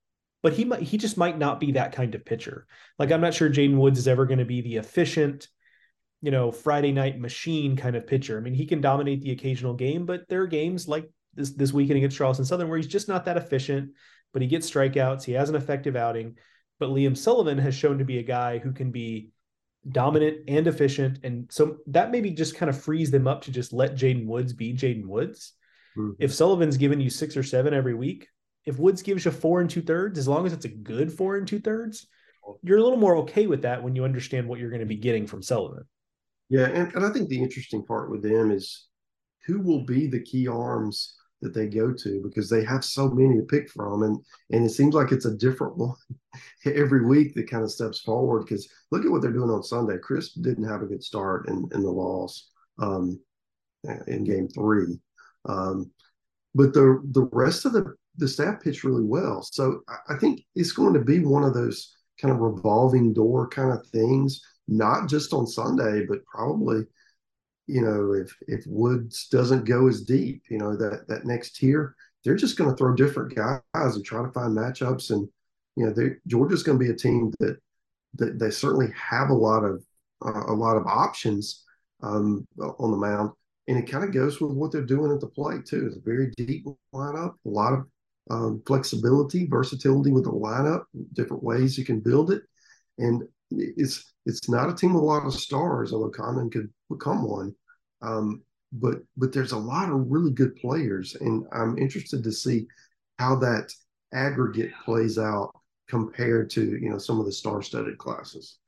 but he might, he just might not be that kind of pitcher. Like, I'm not sure Jaden Woods is ever going to be the efficient, you know, Friday night machine kind of pitcher. I mean, he can dominate the occasional game, but there are games like this, this weekend against Charleston Southern where he's just not that efficient, but he gets strikeouts. He has an effective outing, but Liam Sullivan has shown to be a guy who can be dominant and efficient. And so that maybe just kind of frees them up to just let Jaden Woods be Jaden Woods. Mm-hmm. If Sullivan's giving you six or seven every week, if Woods gives you four and two thirds, as long as it's a good four and two thirds, you're a little more okay with that when you understand what you're going to be getting from Sullivan. Yeah. And, and I think the interesting part with them is who will be the key arms that they go to, because they have so many to pick from. And, and it seems like it's a different one every week that kind of steps forward, because look at what they're doing on Sunday. Chris didn't have a good start in, in the loss um, in game three. Um, but the, the rest of the, the staff pitched really well. So I, I think it's going to be one of those kind of revolving door kind of things, not just on Sunday, but probably, you know, if if Woods doesn't go as deep, you know, that that next tier, they're just going to throw different guys and try to find matchups. And, you know, they, Georgia's going to be a team that that they certainly have a lot of uh, a lot of options um, on the mound. And it kind of goes with what they're doing at the plate, too. It's a very deep lineup, a lot of um, flexibility, versatility with the lineup, different ways you can build it. And it's it's not a team with a lot of stars, although Condon could become one. Um, but but there's a lot of really good players, and I'm interested to see how that aggregate plays out compared to, you know, some of the star-studded classes.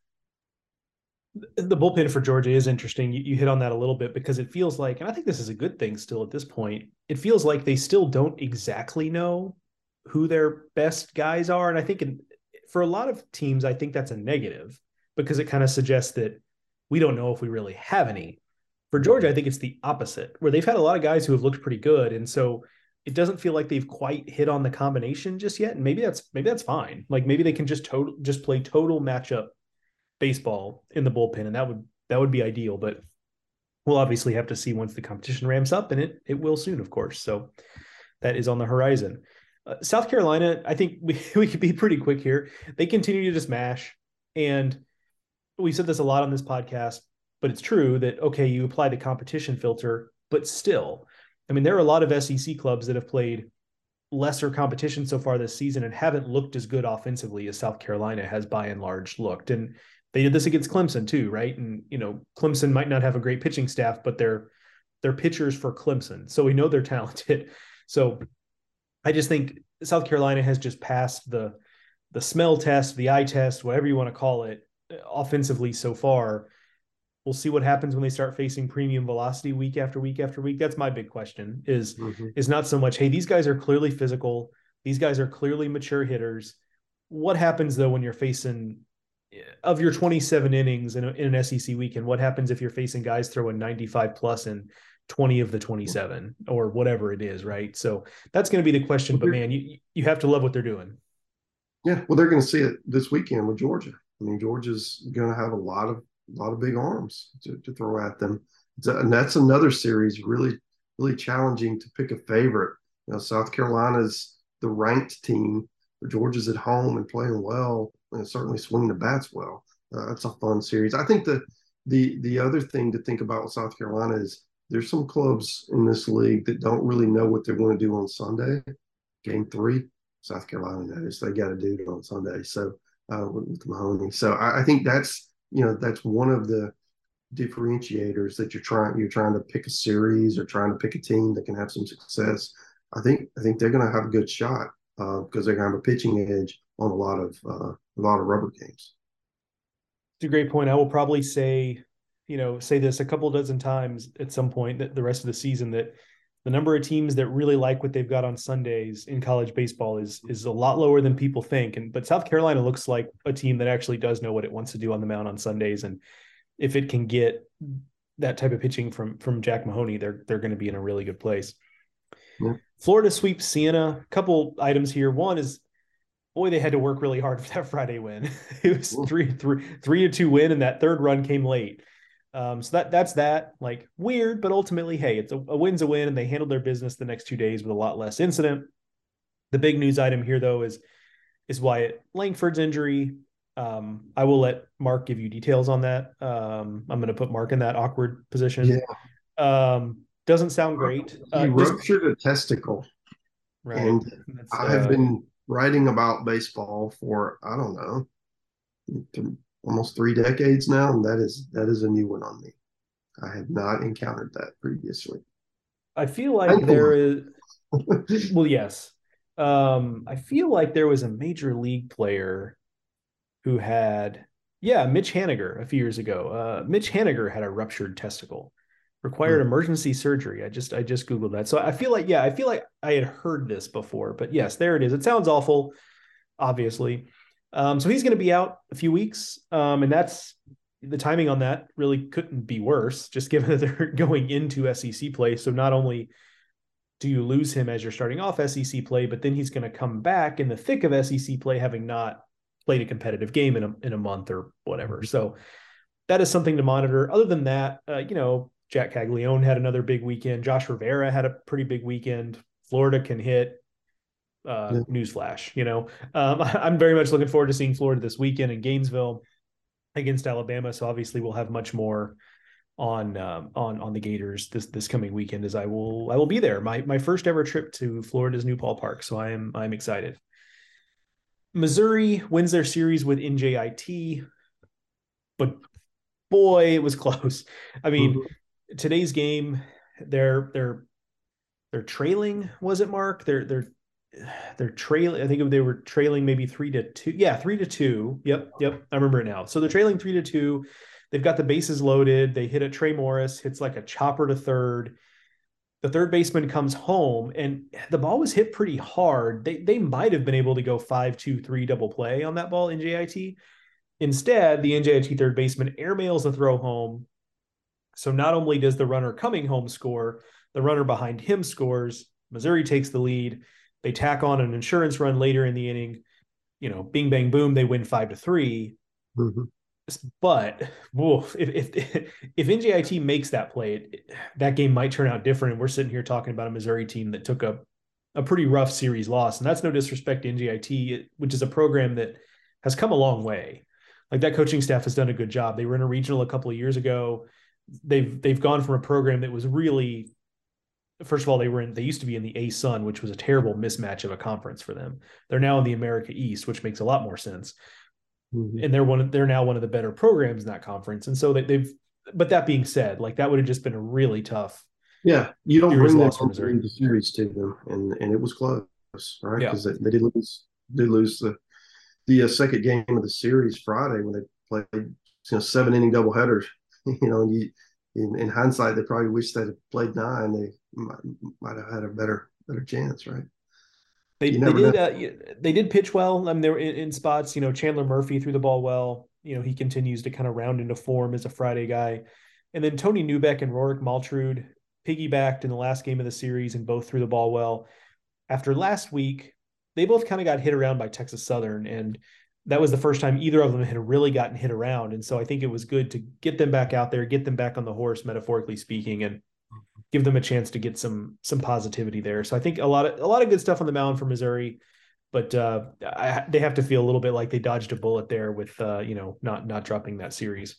The bullpen for Georgia is interesting. You, you hit on that a little bit, because it feels like, and I think this is a good thing still at this point, it feels like they still don't exactly know who their best guys are. And I think in, for a lot of teams, I think that's a negative, because it kind of suggests that we don't know if we really have any. For Georgia, I think it's the opposite, where they've had a lot of guys who have looked pretty good. And so it doesn't feel like they've quite hit on the combination just yet. And maybe that's, maybe that's fine. Like maybe they can just total, just play total matchup baseball in the bullpen. And that would, that would be ideal, but we'll obviously have to see once the competition ramps up, and it, it will soon, of course. So that is on the horizon. Uh, South Carolina, I think we, we could be pretty quick here. They continue to just mash. And we said this a lot on this podcast, but it's true that, okay, you apply the competition filter, but still, I mean, there are a lot of S E C clubs that have played lesser competition so far this season and haven't looked as good offensively as South Carolina has by and large looked. And they did this against Clemson too, right? And, you know, Clemson might not have a great pitching staff, but they're, they're pitchers for Clemson. So we know they're talented. So I just think South Carolina has just passed the, the smell test, the eye test, whatever you want to call it, offensively so far. We'll see what happens when they start facing premium velocity week after week after week. That's my big question is, mm-hmm. is not so much, hey, these guys are clearly physical. These guys are clearly mature hitters. What happens though when you're facing, of your twenty-seven innings in, a, in an S E C weekend, what happens if you're facing guys throwing ninety-five plus in twenty of the twenty-seven or whatever it is, right? So that's going to be the question. But man, you you have to love what they're doing. Yeah, well, they're going to see it this weekend with Georgia. I mean, Georgia's going to have a lot of a lot of big arms to, to throw at them, a, and that's another series really really challenging to pick a favorite. You know, South Carolina's the ranked team, but Georgia's at home and playing well, and certainly swinging the bats well. Uh, that's a fun series. I think the the the other thing to think about with South Carolina is there's some clubs in this league that don't really know what they're going to do on Sunday, game three. South Carolina knows they got to do it on Sunday. So uh, with, with Mahoney, so I, I think that's you know that's one of the differentiators that you're trying you're trying to pick a series or trying to pick a team that can have some success. I think I think they're going to have a good shot uh, because they're going to have a pitching edge on a lot of uh, a lot of rubber games. It's a great point. I will probably say, you know, say this a couple dozen times at some point that the rest of the season, that the number of teams that really like what they've got on Sundays in college baseball is is a lot lower than people think. And but South Carolina looks like a team that actually does know what it wants to do on the mound on Sundays. And if it can get that type of pitching from from Jack Mahoney, they're they're going to be in a really good place. Yeah. Florida sweeps Siena. A couple items here. One is, boy, they had to work really hard for that Friday win. It was three, three, three to two win, and that third run came late. Um, so that that's that. Like weird, but ultimately, hey, it's a, a win's a win, and they handled their business the next two days with a lot less incident. The big news item here, though, is is Wyatt Langford's injury. Um, I will let Mark give you details on that. Um, I'm going to put Mark in that awkward position. Yeah. Um, doesn't sound great. He Uh, just ruptured a testicle, right. and That's I've uh, been writing about baseball for I don't know, th- almost three decades now, and that is that is a new one on me. I have not encountered that previously. I feel like there Thankfully. is. Well, yes. Um, I feel like there was a major league player who had, yeah, Mitch Haniger a few years ago. Uh, Mitch Haniger had a ruptured testicle, required emergency surgery. I just I just Googled that. So I feel like, yeah, I feel like I had heard this before, but yes, there it is. It sounds awful, obviously. Um, so he's going to be out a few weeks. Um, and that's the timing on that really couldn't be worse, just given that they're going into S E C play. So not only do you lose him as you're starting off S E C play, but then he's going to come back in the thick of S E C play, having not played a competitive game in a, in a month or whatever. So that is something to monitor. Other than that, uh, you know, Jack Caglione had another big weekend. Josh Rivera had a pretty big weekend. Florida can hit. Uh, Yeah. newsflash, you know, um, I'm very much looking forward to seeing Florida this weekend in Gainesville against Alabama. So obviously we'll have much more on um, on on the Gators this this coming weekend, as I will I will be there. My my first ever trip to Florida's New Ballpark, so I am I'm excited. Missouri wins their series with N J I T, but boy, it was close. I mean, Mhm. today's game, they're they're they're trailing. Was it Mark? They're they're they're trailing. I think they were trailing maybe three to two. Yeah, three to two. Yep, yep. I remember it now. So they're trailing three to two. They've got the bases loaded. They hit a Trey Morris, hits like a chopper to third. The third baseman comes home, and the ball was hit pretty hard. They they might have been able to go five, two, three double play on that ball in J I T. Instead, the N J I T third baseman airmails the throw home. So not only does the runner coming home score, the runner behind him scores. Missouri takes the lead. They tack on an insurance run later in the inning. You know, bing, bang, boom, they win five to three. Mhm. But woof, if, if if N J I T makes that play, it, that game might turn out different. And we're sitting here talking about a Missouri team that took a a pretty rough series loss, and that's no disrespect to N J I T, which is a program that has come a long way. Like that coaching staff has done a good job. They were in a regional a couple of years ago. They've they've gone from a program that was really, first of all, they were in they used to be in the A Sun, which was a terrible mismatch of a conference for them. They're now in the America East, which makes a lot more sense. Mhm. And they're one of, they're now one of the better programs in that conference. And so they, they've but that being said, like that would have just been a really tough Yeah, you don't series bring them loss for Missouri. into the series to them, and and it was close, right? Yeah. Because they, they did lose, did lose the the uh, second game of the series Friday when they played, you know, seven inning doubleheaders. You know, and you in, in hindsight, they probably wish they'd have played nine. They might, might have had a better better chance, right? They You they never know. did uh, they did pitch well. I mean, they were in, in spots. You know, Chandler Murphy threw the ball well. You know, he continues to kind of round into form as a Friday guy. And then Tony Newbeck and Rorik Maltrud piggybacked in the last game of the series and both threw the ball well. After last week, they both kind of got hit around by Texas Southern, and that was the first time either of them had really gotten hit around. And so I think it was good to get them back out there, get them back on the horse, metaphorically speaking, and give them a chance to get some some positivity there. So I think a lot of a lot of good stuff on the mound for Missouri, but uh, I, they have to feel a little bit like they dodged a bullet there with uh, you know not not dropping that series.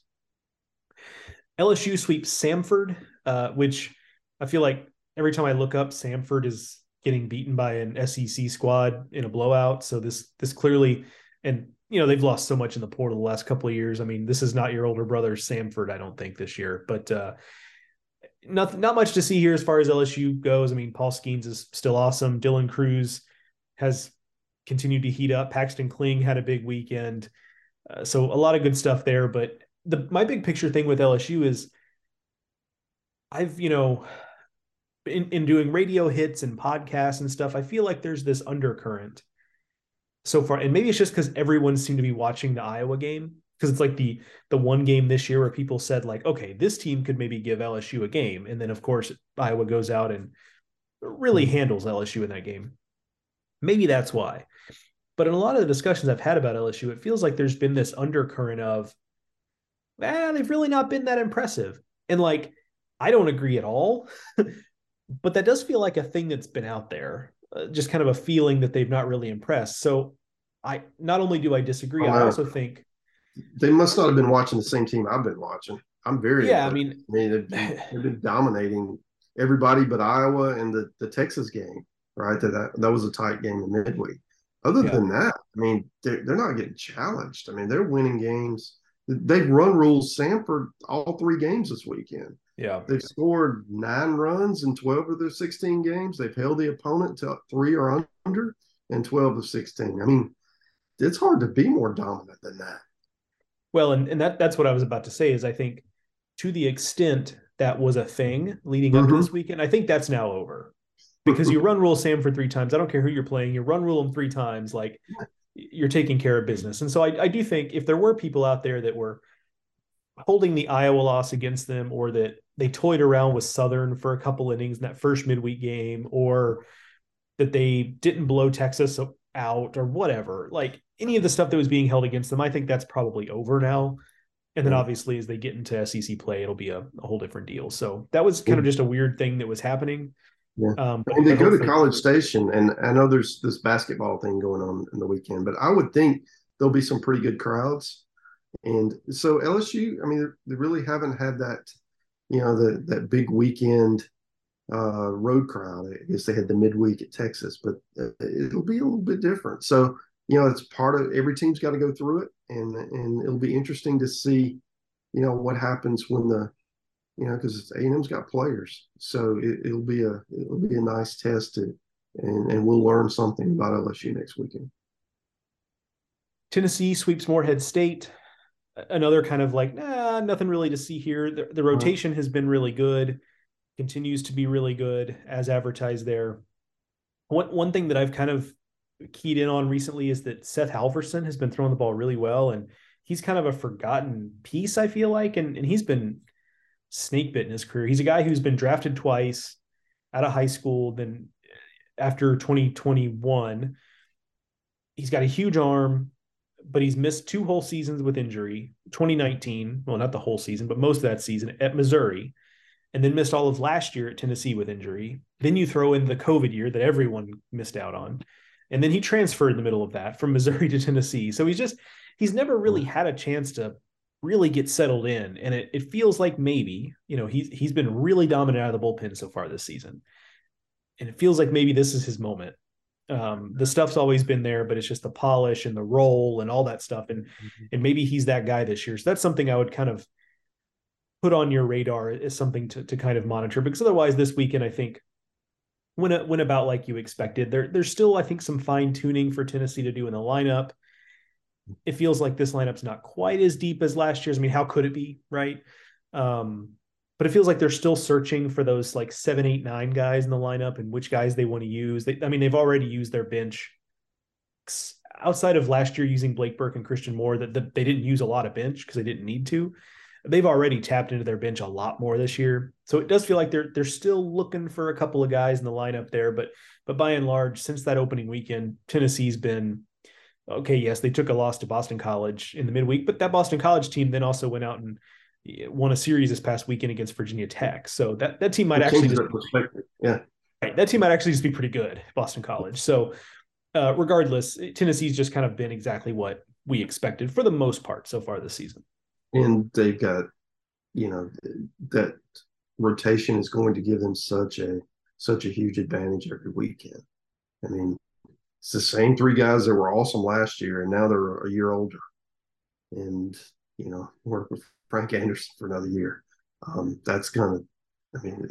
L S U sweeps Samford, uh, which I feel like every time I look up, Samford is getting beaten by an S E C squad in a blowout. So this this clearly, and you know they've lost so much in the portal the last couple of years. I mean, this is not your older brother Samford, I don't think this year, but uh, not not much to see here as far as L S U goes. I mean, Paul Skeens is still awesome. Dylan Cruz has continued to heat up. Paxton Kling had a big weekend, uh, so a lot of good stuff there. But the my big picture thing with L S U is I've you know in in doing radio hits and podcasts and stuff, I feel like there's this undercurrent so far, and maybe it's just because everyone seemed to be watching the Iowa game, because it's like the the one game this year where people said like, okay, this team could maybe give L S U a game, and then of course Iowa goes out and really Mhm. handles L S U in that game. Maybe that's why. But in a lot of the discussions I've had about L S U, it feels like there's been this undercurrent of, ah, they've really not been that impressive, and like I don't agree at all, but that does feel like a thing that's been out there, uh, just kind of a feeling that they've not really impressed. So I not only do I disagree, Oh I no, also think, they must not have been watching the same team I've been watching. I'm very yeah, I impressed. mean, I mean, they've been, they've been dominating everybody but Iowa and the, the Texas game, right? That, that that was a tight game in midweek. Other yeah, than that, I mean, they're, they're not getting challenged. I mean, they're winning games. They've run rules Samford all three games this weekend. yeah. They've scored nine runs in twelve of their sixteen games. They've held the opponent to three or under in twelve of sixteen. I mean, it's hard to be more dominant than that. Well, and, and that that's what I was about to say is I think to the extent that was a thing leading up to Mm-hmm. this weekend, I think that's now over because you run rule Sam for three times. I don't care who you're playing, you run rule them three times, like you're taking care of business. And so I, I do think if there were people out there that were holding the Iowa loss against them, or that they toyed around with Southern for a couple innings in that first midweek game, or that they didn't blow Texas out or whatever, like any of the stuff that was being held against them, I think that's probably over now. And then Yeah. obviously as they get into S E C play, it'll be a, a whole different deal. So that was kind Yeah. of just a weird thing that was happening. Yeah. Um, I mean, but they but go to hopefully, College Station, and I know there's this basketball thing going on in the weekend, but I would think there'll be some pretty good crowds. And so L S U, I mean, they really haven't had that, you know, the that big weekend uh, road crowd. I guess they had the midweek at Texas, but uh, it'll be a little bit different. So, you know, it's part of every team's got to go through it, and and it'll be interesting to see, you know, what happens when the you know, because A and M's got players, so it, it'll be a it'll be a nice test, to, and and we'll learn something about L S U next weekend. Tennessee sweeps Morehead State. Another kind of like, nah, nothing really to see here. The, the Uh, rotation has been really good, continues to be really good as advertised there. One, one thing that I've kind of keyed in on recently is that Seth Halverson has been throwing the ball really well, and he's kind of a forgotten piece, I feel like, and, and he's been snake bit in his career. He's a guy who's been drafted twice out of high school. Then after twenty twenty-one, he's got a huge arm, but he's missed two whole seasons with injury. twenty nineteen, well, not the whole season, but most of that season at Missouri, and then missed all of last year at Tennessee with injury. Then you throw in the COVID year that everyone missed out on. And then he transferred in the middle of that from Missouri to Tennessee. So he's just, he's never really had a chance to really get settled in. And it, it feels like maybe, you know, he's, he's been really dominant out of the bullpen so far this season. And it feels like maybe this is his moment. Um, the stuff's always been there, but it's just the polish and the roll and all that stuff. And, and maybe he's that guy this year. So that's something I would kind of put on your radar as something to, to kind of monitor, because otherwise this weekend, I think went, a, went about like you expected. There, there's still, I think, some fine tuning for Tennessee to do in the lineup. It feels like this lineup's not quite as deep as last year's. I mean, how could it be, right? Um, but it feels like they're still searching for those like seven, eight, nine guys in the lineup and which guys they want to use. They, I mean, they've already used their bench outside of last year using Blake Burke and Christian Moore. That the, they didn't use a lot of bench because they didn't need to. They've already tapped into their bench a lot more this year. So it does feel like they're they're still looking for a couple of guys in the lineup there. But but by and large, since that opening weekend, Tennessee's been okay. Yes, they took a loss to Boston College in the midweek, but that Boston College team then also went out and won a series this past weekend against Virginia Tech. So that, that team might it actually changes just that perspective. Yeah. right, that team might actually just be pretty good, Boston College. So uh, regardless, Tennessee's just kind of been exactly what we expected for the most part so far this season. And they've got, you know, that rotation is going to give them such a such a huge advantage every weekend. I mean, it's the same three guys that were awesome last year, and now they're a year older. And, you know, work with Frank Anderson for another year. Um, that's kind of, I mean,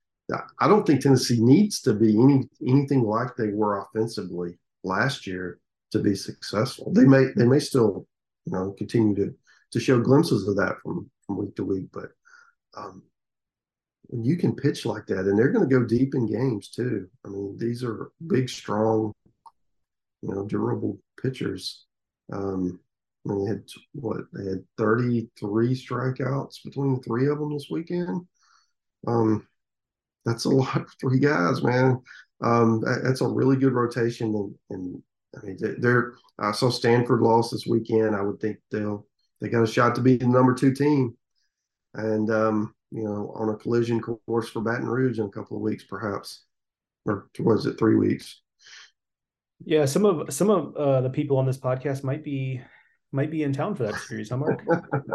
I don't think Tennessee needs to be any anything like they were offensively last year to be successful. They may they may still, you know, continue to to show glimpses of that from from week to week, but um, when you can pitch like that, and they're going to go deep in games too. I mean, these are big, strong, you know, durable pitchers. Um, I mean, they had what they had thirty-three strikeouts between the three of them this weekend. Um, that's a lot for three guys, man. Um, that, that's a really good rotation, and, and I mean, they're. I saw Stanford lost this weekend. I would think they'll they got a shot to be the number two team, and um, you know, on a collision course for Baton Rouge in a couple of weeks, perhaps, or was it three weeks? Yeah, some of some of uh, the people on this podcast might be might be in town for that series, huh, Mark?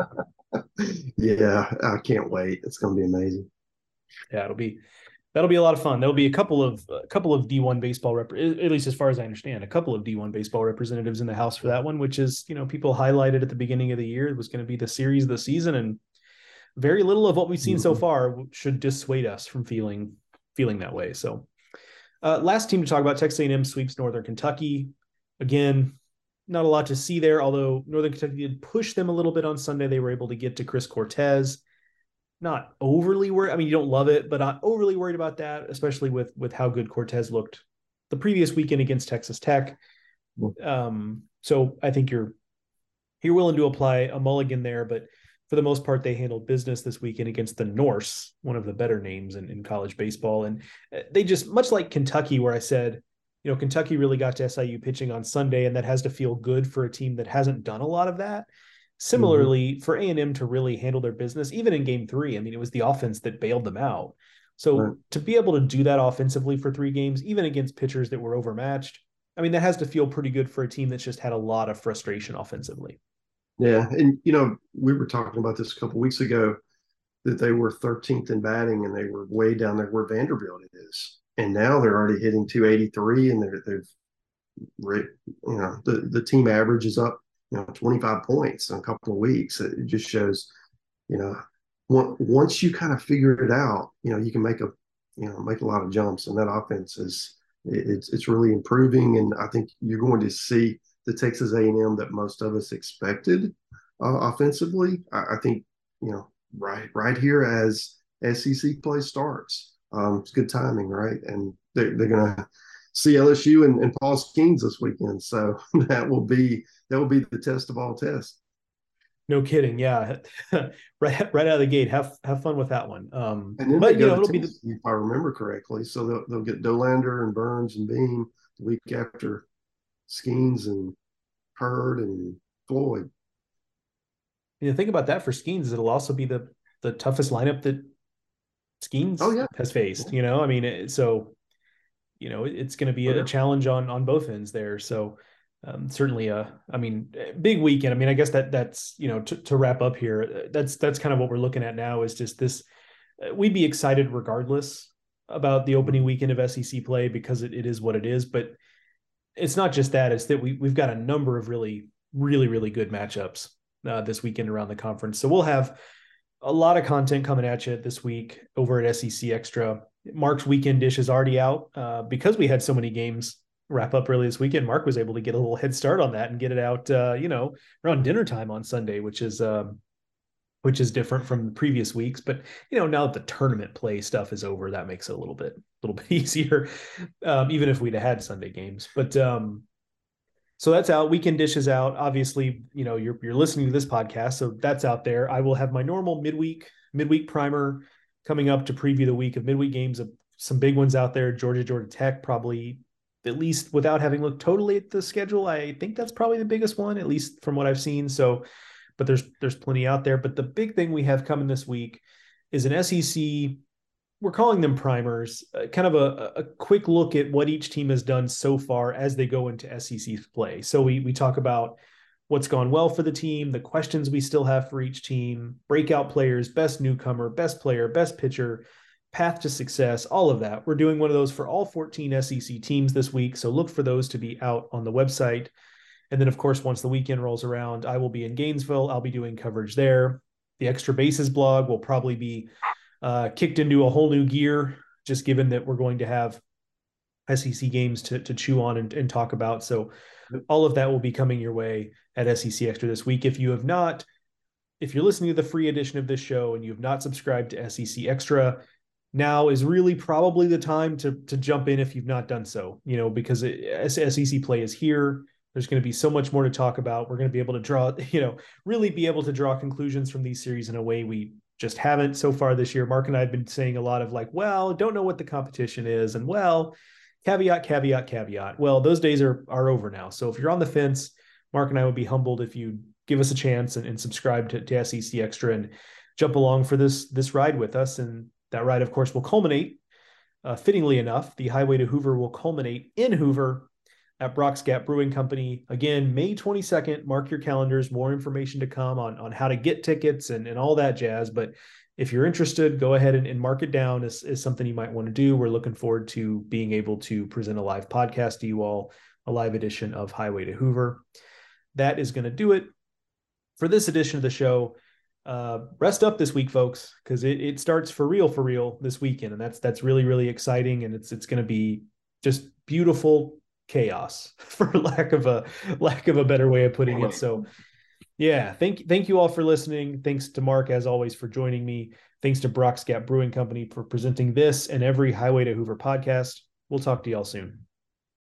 Yeah, I can't wait. It's going to be amazing. Yeah, it'll be that'll be a lot of fun. There'll be a couple of a couple of D one baseball rep, at least as far as I understand, a couple of D one baseball representatives in the house for that one, which is, you know, people highlighted at the beginning of the year. It was going to be the series of the season, and very little of what we've seen so Mhm. far should dissuade us from feeling feeling that way. So, uh, last team to talk about, Texas A and M sweeps Northern Kentucky. Again, not a lot to see there, although Northern Kentucky did push them a little bit on Sunday. They were able to get to Chris Cortez. Not overly worried. I mean, you don't love it, but not overly worried about that, especially with with how good Cortez looked the previous weekend against Texas Tech. Um, so I think you're you're willing to apply a mulligan there, but for the most part, they handled business this weekend against the Norse, one of the better names in, in college baseball. And they just, much like Kentucky, where I said, you know, Kentucky really got to S I U pitching on Sunday, and that has to feel good for a team that hasn't done a lot of that. Mhm. Similarly, for A and M to really handle their business, even in game three, I mean, it was the offense that bailed them out. Right. So to be able to do that offensively for three games, even against pitchers that were overmatched, I mean, that has to feel pretty good for a team that's just had a lot of frustration offensively. Yeah, and you know, we were talking about this a couple weeks ago that they were thirteenth in batting and they were way down there where Vanderbilt is, and now they're already hitting two eighty-three, and they're they've you know the the team average is up you know twenty-five points in a couple of weeks. It just shows you know once you kind of figure it out, you know you can make a you know make a lot of jumps, and that offense is it's it's really improving, and I think you're going to see the Texas A and M that most of us expected uh, offensively. I, I think you know right right here as S E C play starts. Um, it's good timing, right? And they're, they're going to see L S U and, and Paul Skeens this weekend, so that will be that will be the test of all tests. No kidding. Yeah. right, right out of the gate. Have, have fun with that one. Um, And then they but you go know, to it'll be the, Tennessee, if I remember correctly. So they'll, they'll get Dolander and Burns and Beam the week after Skeens and Hurd and Floyd. you know, think about that for Skeens. It'll also be the, the toughest lineup that Oh Skeens yeah, has faced, yeah, you know, I mean, it, so, you know, it, it's going to be oh a yeah. challenge on, on both ends there. So, um, certainly a, I mean, big weekend. I mean, I guess that that's, you know, to, to wrap up here, that's, that's kind of what we're looking at now is just this, we'd be excited regardless about the opening Mhm. weekend of S E C play because it, it is what it is. But it's not just that; it's that we we've got a number of really, really, really good matchups uh, this weekend around the conference. So we'll have a lot of content coming at you this week over at S E C Extra. Mark's weekend dish is already out uh, because we had so many games wrap up early this weekend. Mark was able to get a little head start on that and get it out, uh, you know, around dinner time on Sunday, which is um, which is different from the previous weeks. But you know, now that the tournament play stuff is over, that makes it a little bit a little bit easier, um, even if we'd have had Sunday games. But um, so that's out. Weekend Dish is out. Obviously, you know, you're you're listening to this podcast, so that's out there. I will have my normal midweek midweek primer coming up to preview the week of midweek games of some big ones out there. Georgia, Georgia Tech, probably, at least without having looked totally at the schedule, I think that's probably the biggest one, at least from what I've seen. So, but there's there's plenty out there. But the big thing we have coming this week is an S E C, we're calling them primers, uh, kind of a, a quick look at what each team has done so far as they go into S E C play. So we we talk about what's gone well for the team, the questions we still have for each team, breakout players, best newcomer, best player, best pitcher, path to success, all of that. We're doing one of those for all fourteen S E C teams this week. So look for those to be out on the website. And then, of course, once the weekend rolls around, I will be in Gainesville. I'll be doing coverage there. The Extra Bases blog will probably be uh, kicked into a whole new gear, just given that we're going to have S E C games to, to chew on and, and talk about. So all of that will be coming your way at S E C Extra this week. If you have not, if you're listening to the free edition of this show and you have not subscribed to S E C Extra, now is really probably the time to to jump in if you've not done so, you know, because it, S E C play is here. There's going to be so much more to talk about. We're going to be able to draw, you know, really be able to draw conclusions from these series in a way we just haven't so far this year. Mark and I have been saying a lot of like, well, don't know what the competition is. And well, caveat, caveat, caveat. Well, those days are are over now. So if you're on the fence, Mark and I would be humbled if you give us a chance and, and subscribe to, to S E C Extra and jump along for this this ride with us. And that ride, of course, will culminate, uh, fittingly enough, the Highway to Hoover will culminate in Hoover at Brock's Gap Brewing Company. Again, May twenty-second, mark your calendars, more information to come on, on how to get tickets and, and all that jazz. But if you're interested, go ahead and, and mark it down as, as something you might want to do. We're looking forward to being able to present a live podcast to you all, a live edition of Highway to Hoover. That is going to do it for this edition of the show. Uh, rest up this week, folks, because it, it starts for real, for real this weekend. And that's, that's really, really exciting. And it's, it's going to be just beautiful chaos, for lack of a lack of a better way of putting it. So yeah, thank, thank you all for listening. Thanks to Mark, as always, for joining me. Thanks to Brock's Gap Brewing Company for presenting this and every Highway to Hoover podcast. We'll talk to y'all soon.